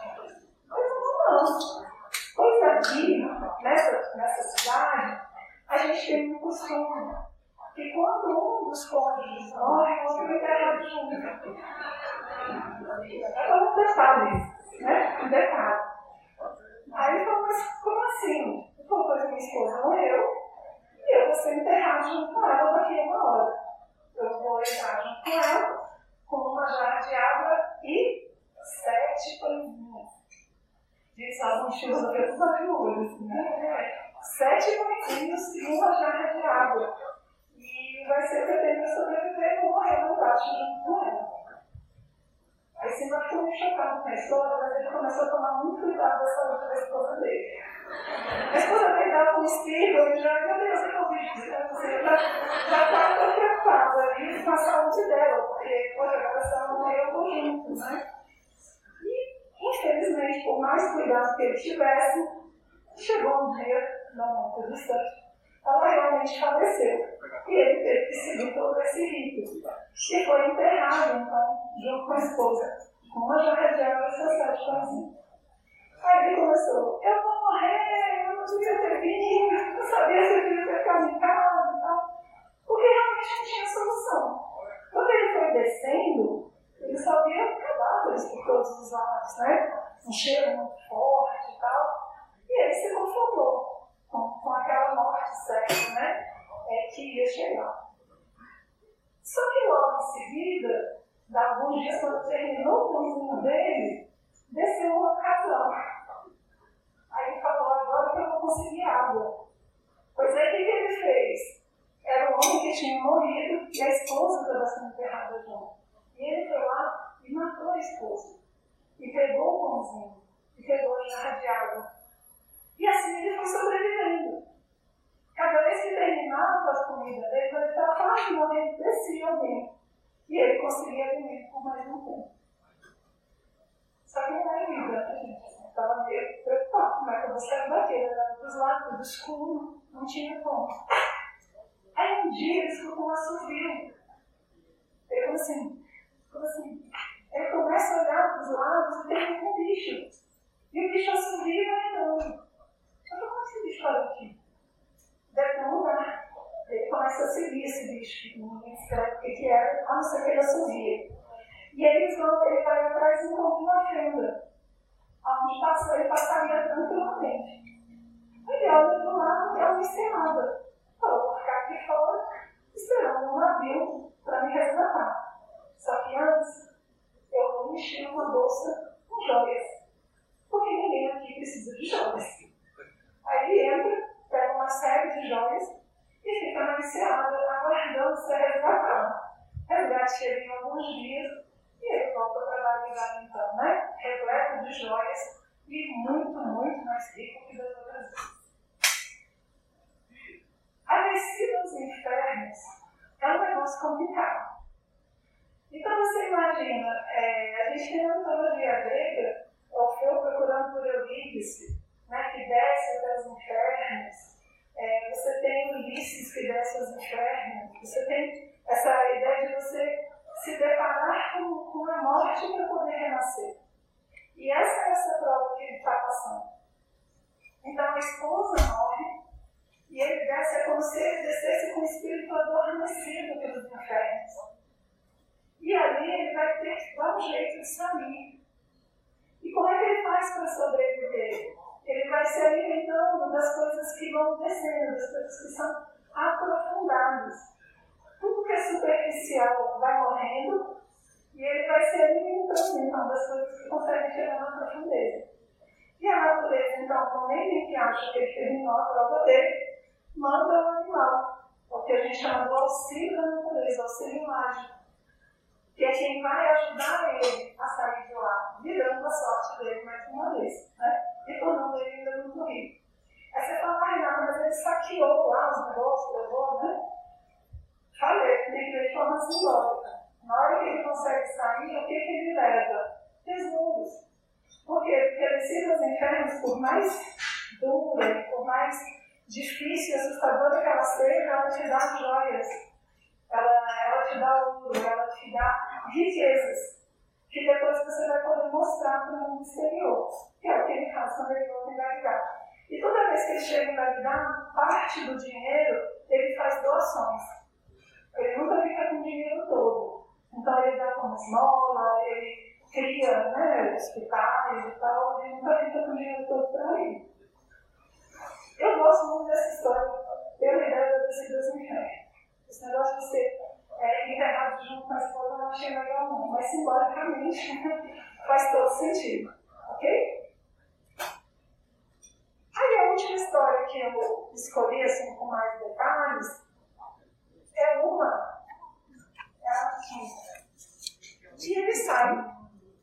Não. Pois aqui, nessa cidade, a gente tem um costume que quando um dos cônjuges morre, o outro enterra junto. É um detalhe, né? Um detalhe. Aí ele falou, mas como assim? Ele falou, pois minha esposa morreu, e eu vou ser enterrado junto com ela daqui a uma hora. Eu vou entrar junto com ela, com uma jarra de água e 7 pãezinhos. Gente, faz um filosofia tudo a viúva, assim, né? 7 pãezinhos e uma jarra de água. E vai ser o que eu tenho para sobreviver, eu vou morrer no baixo junto com ela. Aí Simba ficou meio chocado com a história, mas ele começou a tomar muito cuidado da saúde da esposa dele. A esposa dele dava um espirro, ele já, meu Deus, eu ouvi isso. Já estava preocupado ali com a saúde dela, porque, poxa, agora se ela morreu, eu vou junto, né? E, infelizmente, por mais cuidado que ele tivesse, chegou um dia, não muito distante, ela realmente faleceu. E ele teve que seguir todo esse rito. E foi enterrado, então, junto com a esposa, com uma jarra de água e seus 7 pãezinhos. Aí ele começou, eu vou morrer, eu não devia ter vindo, eu não sabia se eu devia ter ficado em casa e tal. Porque realmente não tinha solução. Quando ele foi descendo, ele só via cadáveres por todos os lados, né? Um cheiro muito forte e tal. E ele se conformou com aquela morte certa, né? Que ia chegar. Só que logo em seguida, da alguns dias, quando terminou o pãozinho dele, desceu uma casal. Aí ele falou, agora que eu vou conseguir água. Pois aí o que ele fez? Era um homem que tinha morrido e a esposa estava sendo enterrada junto. E ele foi lá e matou a esposa. E pegou o pãozinho. E pegou a jarra de água. E assim ele foi sobrevivendo. Cada vez que terminava a comida dele, ele estava quase morrendo, descia alguém. E ele conseguia comer por mais um tempo. Só que não era vida, né, gente? Eu estava meio preocupado. Como é que eu vou sair daqui? Ele era dos lados, tudo escuro, não tinha como. Aí um dia ele escutou um assovio. Ele falou assim. Ele começa a olhar para os lados e tem um bicho. E o bicho assovia e vai andando. Eu falei, como esse bicho parou aqui? Deve ter um lugar. Ele começa a seguir esse bicho, que ninguém escreve o que era, a não ser que ele assovia. E aí ele vai atrás e encontra uma fenda, onde ele passaria tranquilamente. Ele olha do lado e é uma ensenada. Falou, vou ficar aqui fora, esperando um navio para me resgatar. Só que antes, eu vou encher uma bolsa com joias. de joias. Aí ele entra, pega uma série de joias e fica na enseada, aguardando ser resgatado. Resgate chega em alguns dias e ele volta para dar lugar, então, né? Repleto de joias e muito, muito mais rico que das outras vezes. A descida aos infernos é um negócio complicado. Então você imagina, a gente tem a mitologia grega, Orfeu procurando por Eurídice, né, que desce até os infernos. Você tem Ulisses que desce aos infernos. Você tem essa ideia de você se deparar com a morte para poder renascer. E essa é essa prova que ele está passando. Então a esposa morre e ele desce, é como se ele descesse com o espírito adormecido pelos infernos. E ali ele vai ter que dar um jeito de sair. E como é que ele faz para sobreviver? Ele vai se alimentando das coisas que vão descendo, das coisas que são aprofundadas. Tudo que é superficial vai morrendo e ele vai se alimentando então, das coisas que conseguem chegar na profundeza. E a natureza, então, no momento em que acha que ele terminou a prova dele, manda o animal, o que a gente chama do auxílio da natureza, auxílio mágico, que é quem vai ajudar ele a sair de lá, virando a sorte dele mais uma vez, né? E tornando ele ainda muito rico. Aí você fala, mas ele saqueou lá os negócios, levou, né? Falei, tem que ver de forma simbólica. Na hora que ele consegue sair, o que ele leva? Tesouros. Por quê? Porque a descida aos infernos, por mais dura, por mais difícil e assustadora que ela seja, ela te dá joias. Ela te dá ouro, ela te dá riquezas, que depois você vai poder mostrar para o mundo exterior, que é o que ele faz quando ele volta a engravidar. E toda vez que ele chega a engravidar, parte do dinheiro ele faz doações. Ele nunca fica com o dinheiro todo. Então ele dá como esmola, ele cria, né, hospitais e tal, ele nunca fica com o dinheiro todo para ele. Eu gosto muito dessa história, pela ideia da descida aos infernos. Esse negócio de ser enterrado junto com a esposa eu não achei legal não, mas simbolicamente faz todo sentido, ok? Aí a última história que eu escolhi assim, com mais detalhes é a quinta. E ele sai.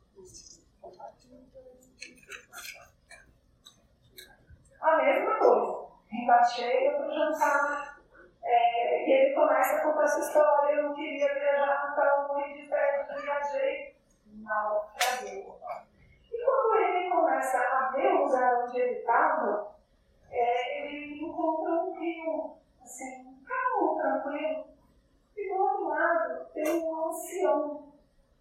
A mesma coisa, embaixei para o jantar. E ele começa a contar essa história. Eu não queria viajar para o Rio de Pedro, viajei, naufraguei. E quando ele começa a ver o lugar onde ele estava, ele encontra um rio, assim, calmo, tranquilo. E do outro lado tem um ancião,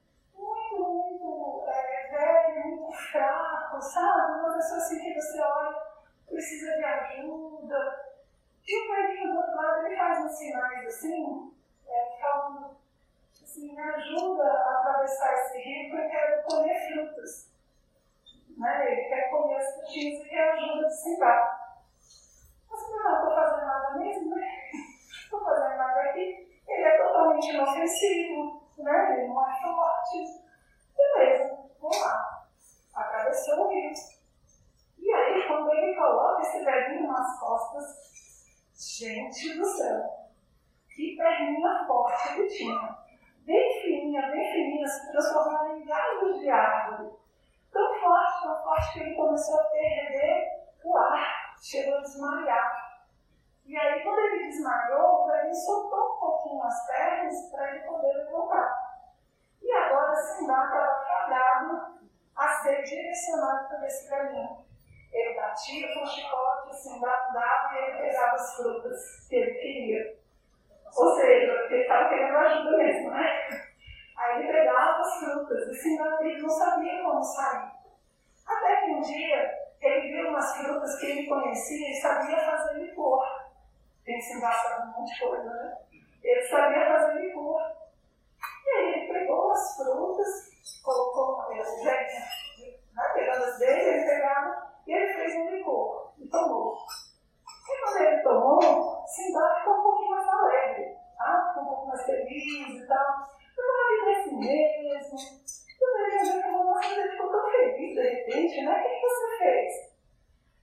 muito velho, muito fraco, sabe? Uma pessoa assim que você olha, precisa de ajuda. E o velhinho do outro lado, ele faz uns sinais assim, falando assim, me ajuda a atravessar esse rio, porque eu quero comer frutas. Né? Ele quer comer as frutinhas e quer ajuda de sentar. Mas não estou fazendo nada mesmo, né? Não estou fazendo nada aqui. Ele é totalmente inofensivo, né? Ele não é forte. Beleza, vamos lá. Atravessou o rio. E aí, quando ele coloca esse velhinho nas costas, gente do céu, que perninha forte ele tinha. Bem fininha, se transformando em galhos de árvore. Tão forte que ele começou a perder o ar, chegou a desmaiar. E aí, quando ele desmaiou, ele soltou um pouquinho as pernas para ele poder levantar. E agora Simba estava fadado a ser direcionado por esse velhinho. Ele batia com o chicote, Simba dava e ele pegava as frutas que ele queria. Ou seja, ele estava querendo ajuda mesmo, né? Aí ele pegava as frutas e Simba não sabia como sair. Até que um dia ele viu umas frutas que ele conhecia e sabia fazer licor. Tem Simba sabe um monte de coisa, né? Ele sabia fazer licor. E aí ele pegou as frutas, colocou o velhinho, né, pegando as dele, ele pegava e ele fez um licor e tomou. E quando ele tomou, Simba ficou um pouquinho mais alegre, tá? Ficou um pouco mais feliz e tal. Ele é assim mesmo. Quando ele falou, nossa, ele ficou tão feliz de repente, né? O que você fez?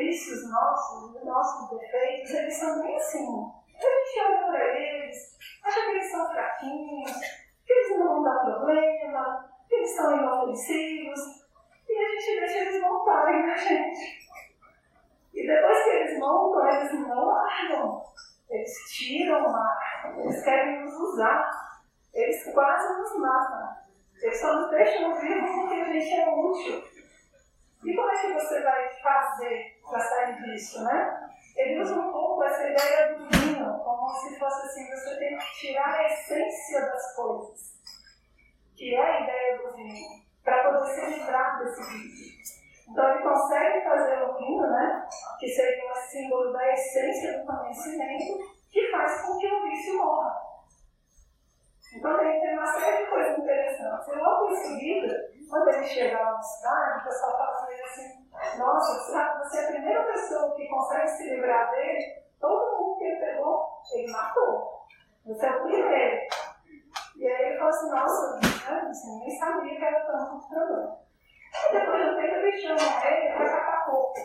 vícios nossos, os nossos defeitos, eles são bem assim. A gente olha para eles, acha que eles são fraquinhos, que eles não vão dar problema, que eles são inofensivos, e a gente deixa eles montarem na gente. E depois que eles montam, eles não largam, eles tiram lá, eles querem nos usar, eles quase nos matam. Eles só nos deixam vivos porque a gente é útil. E como é que você vai fazer para sair disso, né? Ele usa um pouco essa ideia do vinho, como se fosse assim, você tem que tirar a essência das coisas, que é a ideia do vinho, para poder se livrar desse vício. Então ele consegue fazer o vinho, né? Que seria um símbolo da essência do conhecimento, que faz com que o vício morra. Então tem uma série de coisas interessantes. E logo em seguida, quando ele chega lá na cidade, o pessoal fala para ele assim, nossa, você é a primeira pessoa que consegue se livrar dele, todo mundo que ele pegou, ele matou. Você é o primeiro. E aí ele fala assim, nossa, né? Assim, nem sabia que era tanto problema. E depois de um tempo ele chama ele para catar coco.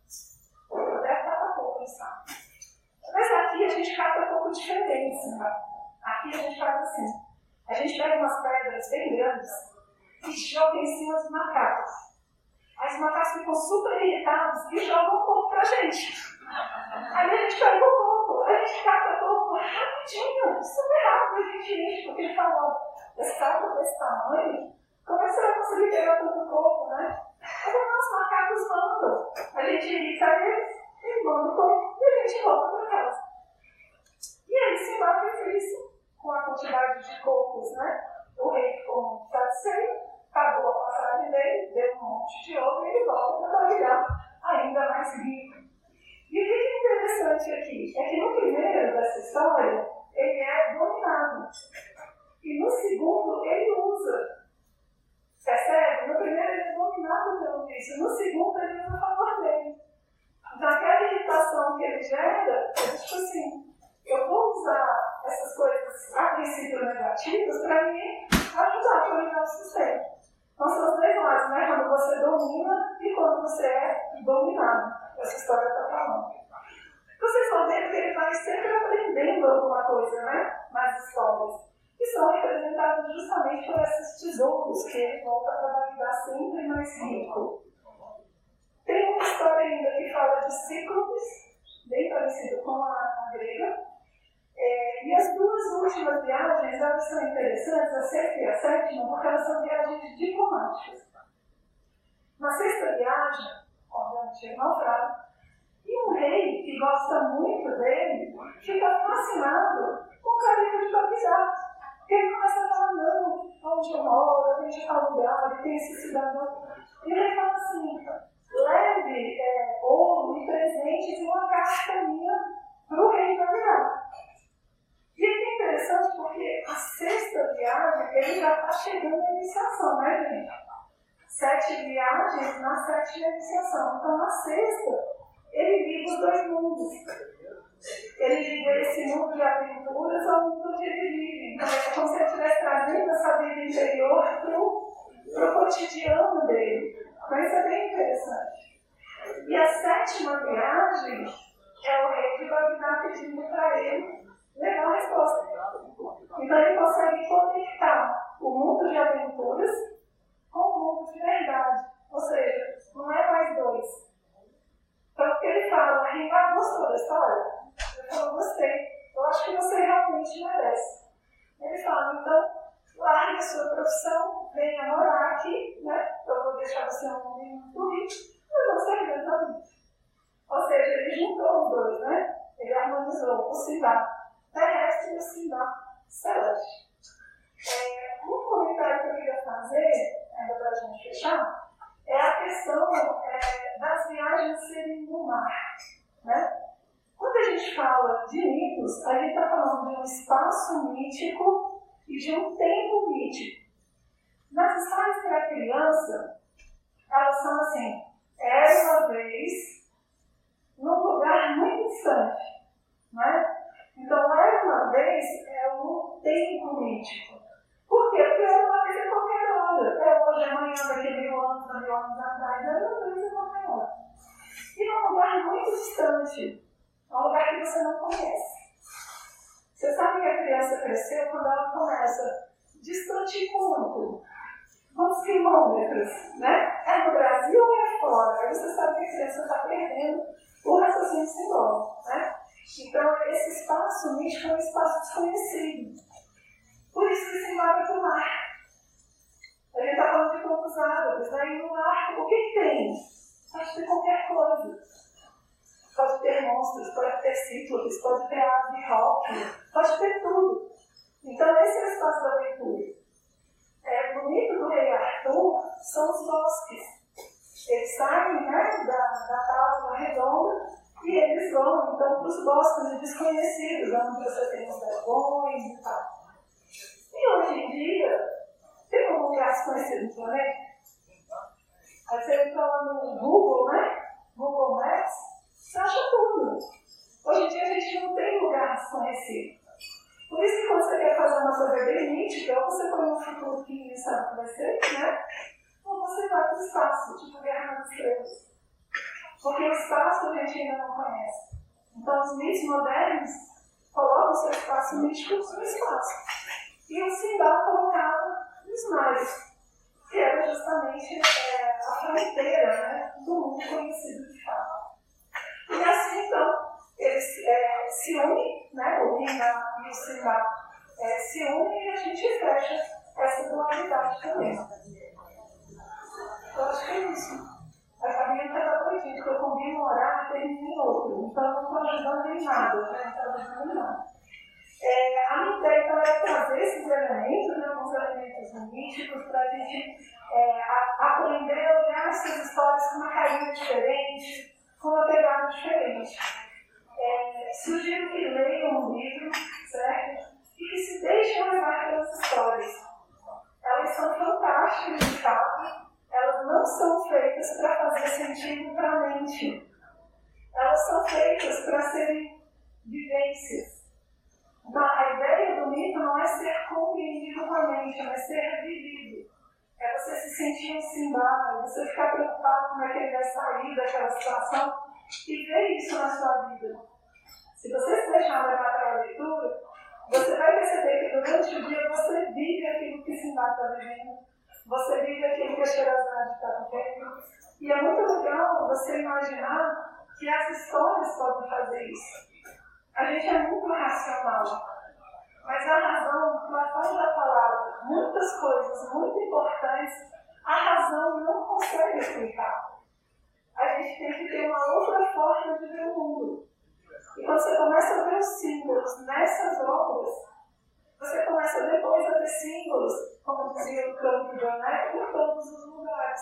Até catar coco, ele sabe. Mas aqui a gente cata um pouco diferente, né? Aqui a gente faz assim, a gente pega umas pedras bem grandes e joga em cima dos macacos. Aí os macacos ficam super irritados e jogam o coco pra gente. Aí a gente pega o coco, a gente cata o coco rapidinho, super rápido, a gente enche, porque ele falou, esse saco desse tamanho, como é que você vai conseguir pegar tanto coco, né? Aí os macacos mandam, a gente irrita eles manda o coco e a gente volta pra casa. E aí Simba fez isso com a quantidade de cocos, né? O rei ficou muito satisfeito, pagou a passagem dele, deu um monte de ouro e ele volta para virar ainda mais rico. E o que é interessante aqui é que no primeiro dessa história ele é dominado e no segundo ele usa. Percebe? No primeiro ele é dominado pelo vício, no segundo ele usa a favor dele. Então aquela irritação que ele gera é tipo assim, eu vou usar essas coisas a princípio negativas para me ajudar a dominar o sistema. Então são os dois lados, né? Quando você domina e quando você é dominado. Essa história está falando. Vocês vão ver que ele vai sempre aprendendo alguma coisa, né? Nas histórias. Que são representadas justamente por esses tesouros que ele volta para validar sempre mais rico. Tem uma história ainda que fala de cíclopes, bem parecido com a grega. E as duas últimas viagens, elas são interessantes, a sexta e a sétima, porque elas são viagens diplomáticas. Na sexta viagem, obviamente ele naufraga, e um rei que gosta muito dele fica fascinado com o califa de Bagdá. Porque ele começa a falar, não, onde eu moro, a gente está lugar, tem esse cidadão. E ele fala assim, leve ouro e presentes e uma carta minha para o rei de Bagdá. E é interessante porque a sexta viagem, ele já está chegando à iniciação, né, gente? 7 viagens na 7ª iniciação. Então, na sexta, ele liga os dois mundos. Ele liga esse mundo de aventuras ao mundo que ele vive. Então, é como se ele estivesse trazendo essa vida interior para o cotidiano dele. Então, isso é bem interessante. E a 7ª viagem é o rei de Bagdá pedindo para ele levar a resposta. Então ele consegue conectar o mundo de aventuras com o mundo de verdade. Ou seja, não é mais dois. Tanto que ele fala, Rimba, gostou da história? Ele falou, gostei. Eu acho que você realmente merece. Ele fala, então, largue a sua profissão, venha morar aqui, né? Eu vou deixar você um menino muito rico, mas você é exatamente. Ou seja, ele juntou os dois, né? Ele harmonizou o Simba terrestre e o Simba celeste. Um comentário que eu queria fazer, ainda para a gente fechar, é a questão das viagens serem no mar. Né? Quando a gente fala de mitos, a gente está falando de um espaço mítico e de um tempo mítico. Nas histórias para criança, elas são assim, era uma vez num lugar muito distante. Né? Então, era uma vez um tempo mítico. Por quê? Porque era uma vez a qualquer hora. Hoje, amanhã, daqui a 1000 anos, 1000 anos atrás, era uma vez a qualquer hora. E num lugar distante, é um lugar que você não conhece. Você sabe que a criança cresceu quando ela começa distante quanto? Quantos quilômetros, né? É no Brasil ou é fora? Aí você sabe que a criança está perdendo o raciocínio simbólico, né? Então, esse espaço místico é um espaço desconhecido. Por isso que se embora do mar. A gente está falando de contos árabes, né? E no mar, o que tem? Pode ter qualquer coisa. Pode ter monstros, pode ter cíclopes, pode ter ave rock, pode ter tudo. Então, esse é o espaço da aventura. No mito do rei Arthur, são os bosques. Eles saem, né, da tábua redonda e eles vão, então, para os bosques desconhecidos, onde você tem os dragões e tal. E hoje em dia, tem algum lugar desconhecido no planeta? Aí você entra lá no Google, né? Google Maps, você acha tudo. Hoje em dia a gente não tem lugar desconhecido. Por isso que quando você quer fazer uma coisa bem nítida, ou você põe um futuro que ninguém sabe o que vai ser, né? Ou você vai para o espaço, tipo Guerra nas Estrelas. Porque o espaço a gente ainda não conhece. Então os mitos modernos colocam o seu espaço místico no espaço. E o Simba colocava nos mares, que era justamente a fronteira, né, do mundo conhecido de fato. E assim, então, eles se unem, né, o Ringa e o Simba se unem e a gente fecha essa dualidade também. Eu acho que é isso. A Fabinha está doidinha, porque eu combino um horário e termino em outro. Então, eu não estou ajudando em nada, né? Não estou ajudando em nada. A minha ideia então é trazer esses elementos, né, alguns elementos místicos, para a gente aprender a olhar essas histórias com uma carinha diferente, com uma pegada diferente. Sugiro que leiam um livro, certo? E que se deixem levar pelas histórias. Elas são fantásticas, de fato. Elas não são feitas para fazer sentido para a mente. Elas são feitas para serem vivências. Então, a ideia do mito não é ser compreendido com a mente, mas ser vivido. É você se sentir um Simba, você ficar preocupado como é que ele vai sair daquela situação e ver isso na sua vida. Se você se deixar levar para a leitura, você vai perceber que durante o dia você vive aquilo que Simba está vivendo, você vive aquilo que a Sherazade está vivendo. E é muito legal você imaginar que as histórias podem fazer isso. A gente é muito racional, mas a razão, na forma da palavra, muitas coisas muito importantes, a razão não consegue explicar. A gente tem que ter uma outra forma de ver o mundo. E quando você começa a ver os símbolos nessas obras, você começa depois a ver símbolos, como dizia o campo de Oné, por todos os lugares.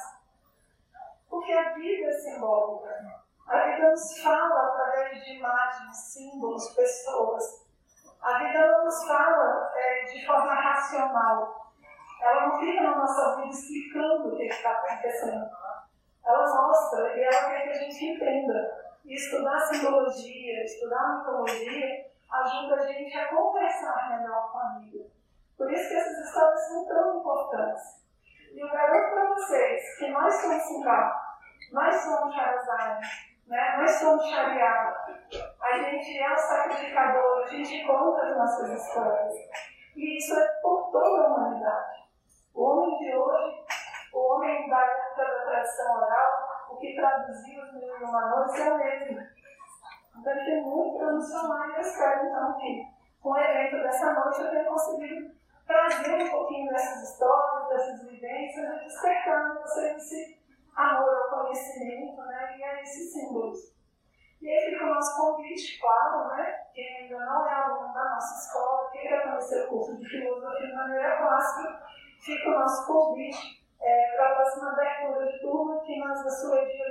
Porque a vida é simbólica. A vida nos fala através de imagens, símbolos, pessoas. A vida não nos fala de forma racional. Ela não fica na nossa vida explicando o que está acontecendo. Ela mostra e ela quer que a gente entenda. E estudar simbologia, estudar mitologia, ajuda a gente a conversar melhor com a vida. Por isso que essas histórias são tão importantes. E eu garanto para vocês que nós somos Simba, nós somos Sherazade, né? Nós somos Shariar. A gente é o sacrificador, a gente conta as nossas histórias. E isso é por toda a humanidade. O homem de hoje, o homem da época da tradição oral, o que traduziu os 1001 Noites é o mesmo. Então ele tem muito para nos falar e eu espero então que com o evento dessa noite eu tenha conseguido trazer um pouquinho dessas histórias, dessas vivências e despertando vocês esse amor ao conhecimento, né, e a esses símbolos. E aí fica o nosso convite, claro, né? Quem ainda não é aluno da nossa escola, queira conhecer o curso de filosofia de maneira clássica, fica o nosso convite para a próxima abertura de turma, que nós vai ser dia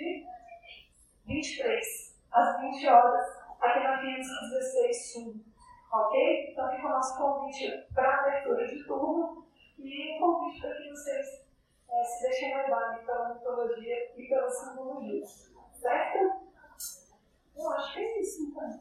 23, às 20 horas, aqui na 516 Sul. Ok? Então fica o nosso convite para a abertura de turma e um convite para que vocês se deixem levar pela mitologia e pela simbologia. Certo? Eu acho que é isso, então.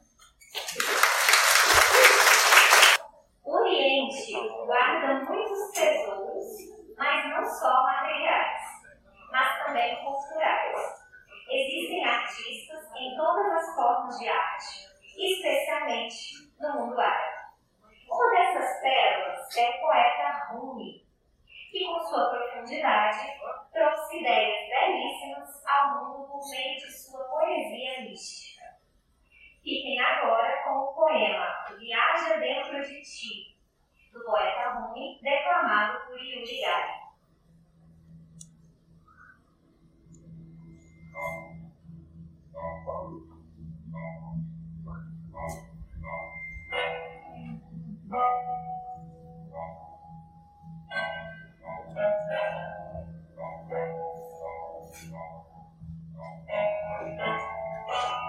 O Oriente guarda muitos tesouros, mas não só materiais, mas também culturais. Existem artistas em toda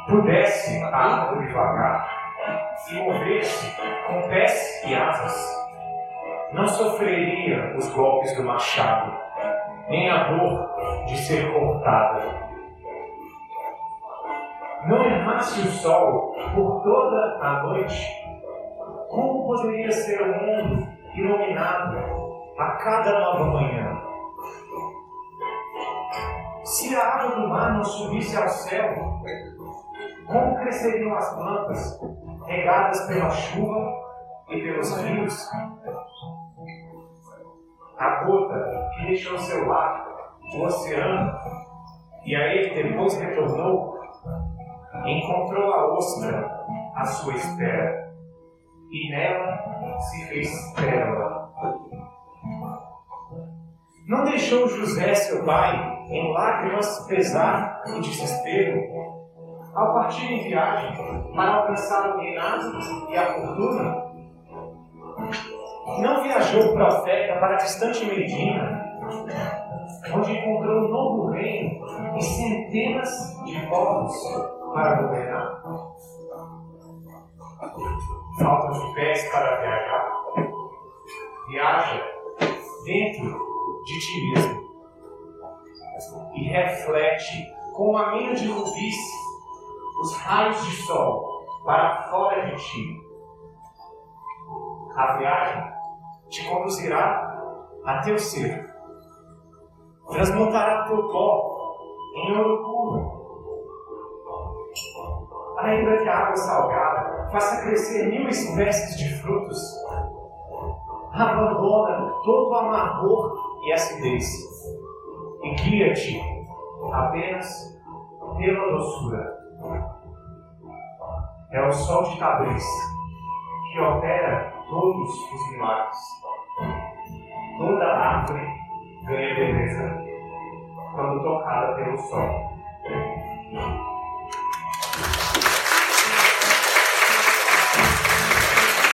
pudesse a árvore vagar e mover-se com pés e asas, não sofreria os golpes do machado, nem a dor de ser cortada. Não errasse o sol por toda a noite, como poderia ser o mundo iluminado a cada nova manhã? Se a água do mar não subisse ao céu, como cresceriam as plantas regadas pela chuva e pelos rios? A gota que deixou seu lar, o oceano, e a ele depois retornou, encontrou a ostra à sua espera, e nela se fez pérola. Não deixou José, seu pai, em lágrimas, pesar e desespero, ao partir em viagem para alcançar o reinado e a fortuna? Não viajou o profeta para a distante Medina, onde encontrou um novo reino e centenas de povos para governar? Faltam de pés para viajar? Viaja dentro de ti mesmo e reflete com um aminho de rubis os raios de sol para fora de ti. A viagem te conduzirá a teu ser, transmutará teu pó em ouro puro. Ainda que a água salgada faça crescer 1000 espécies de frutos, abandona todo o amargor e acidez e guia-te apenas pela doçura. É o sol de Tabriz que opera todos os milagres. Toda árvore ganha beleza quando tocada pelo sol.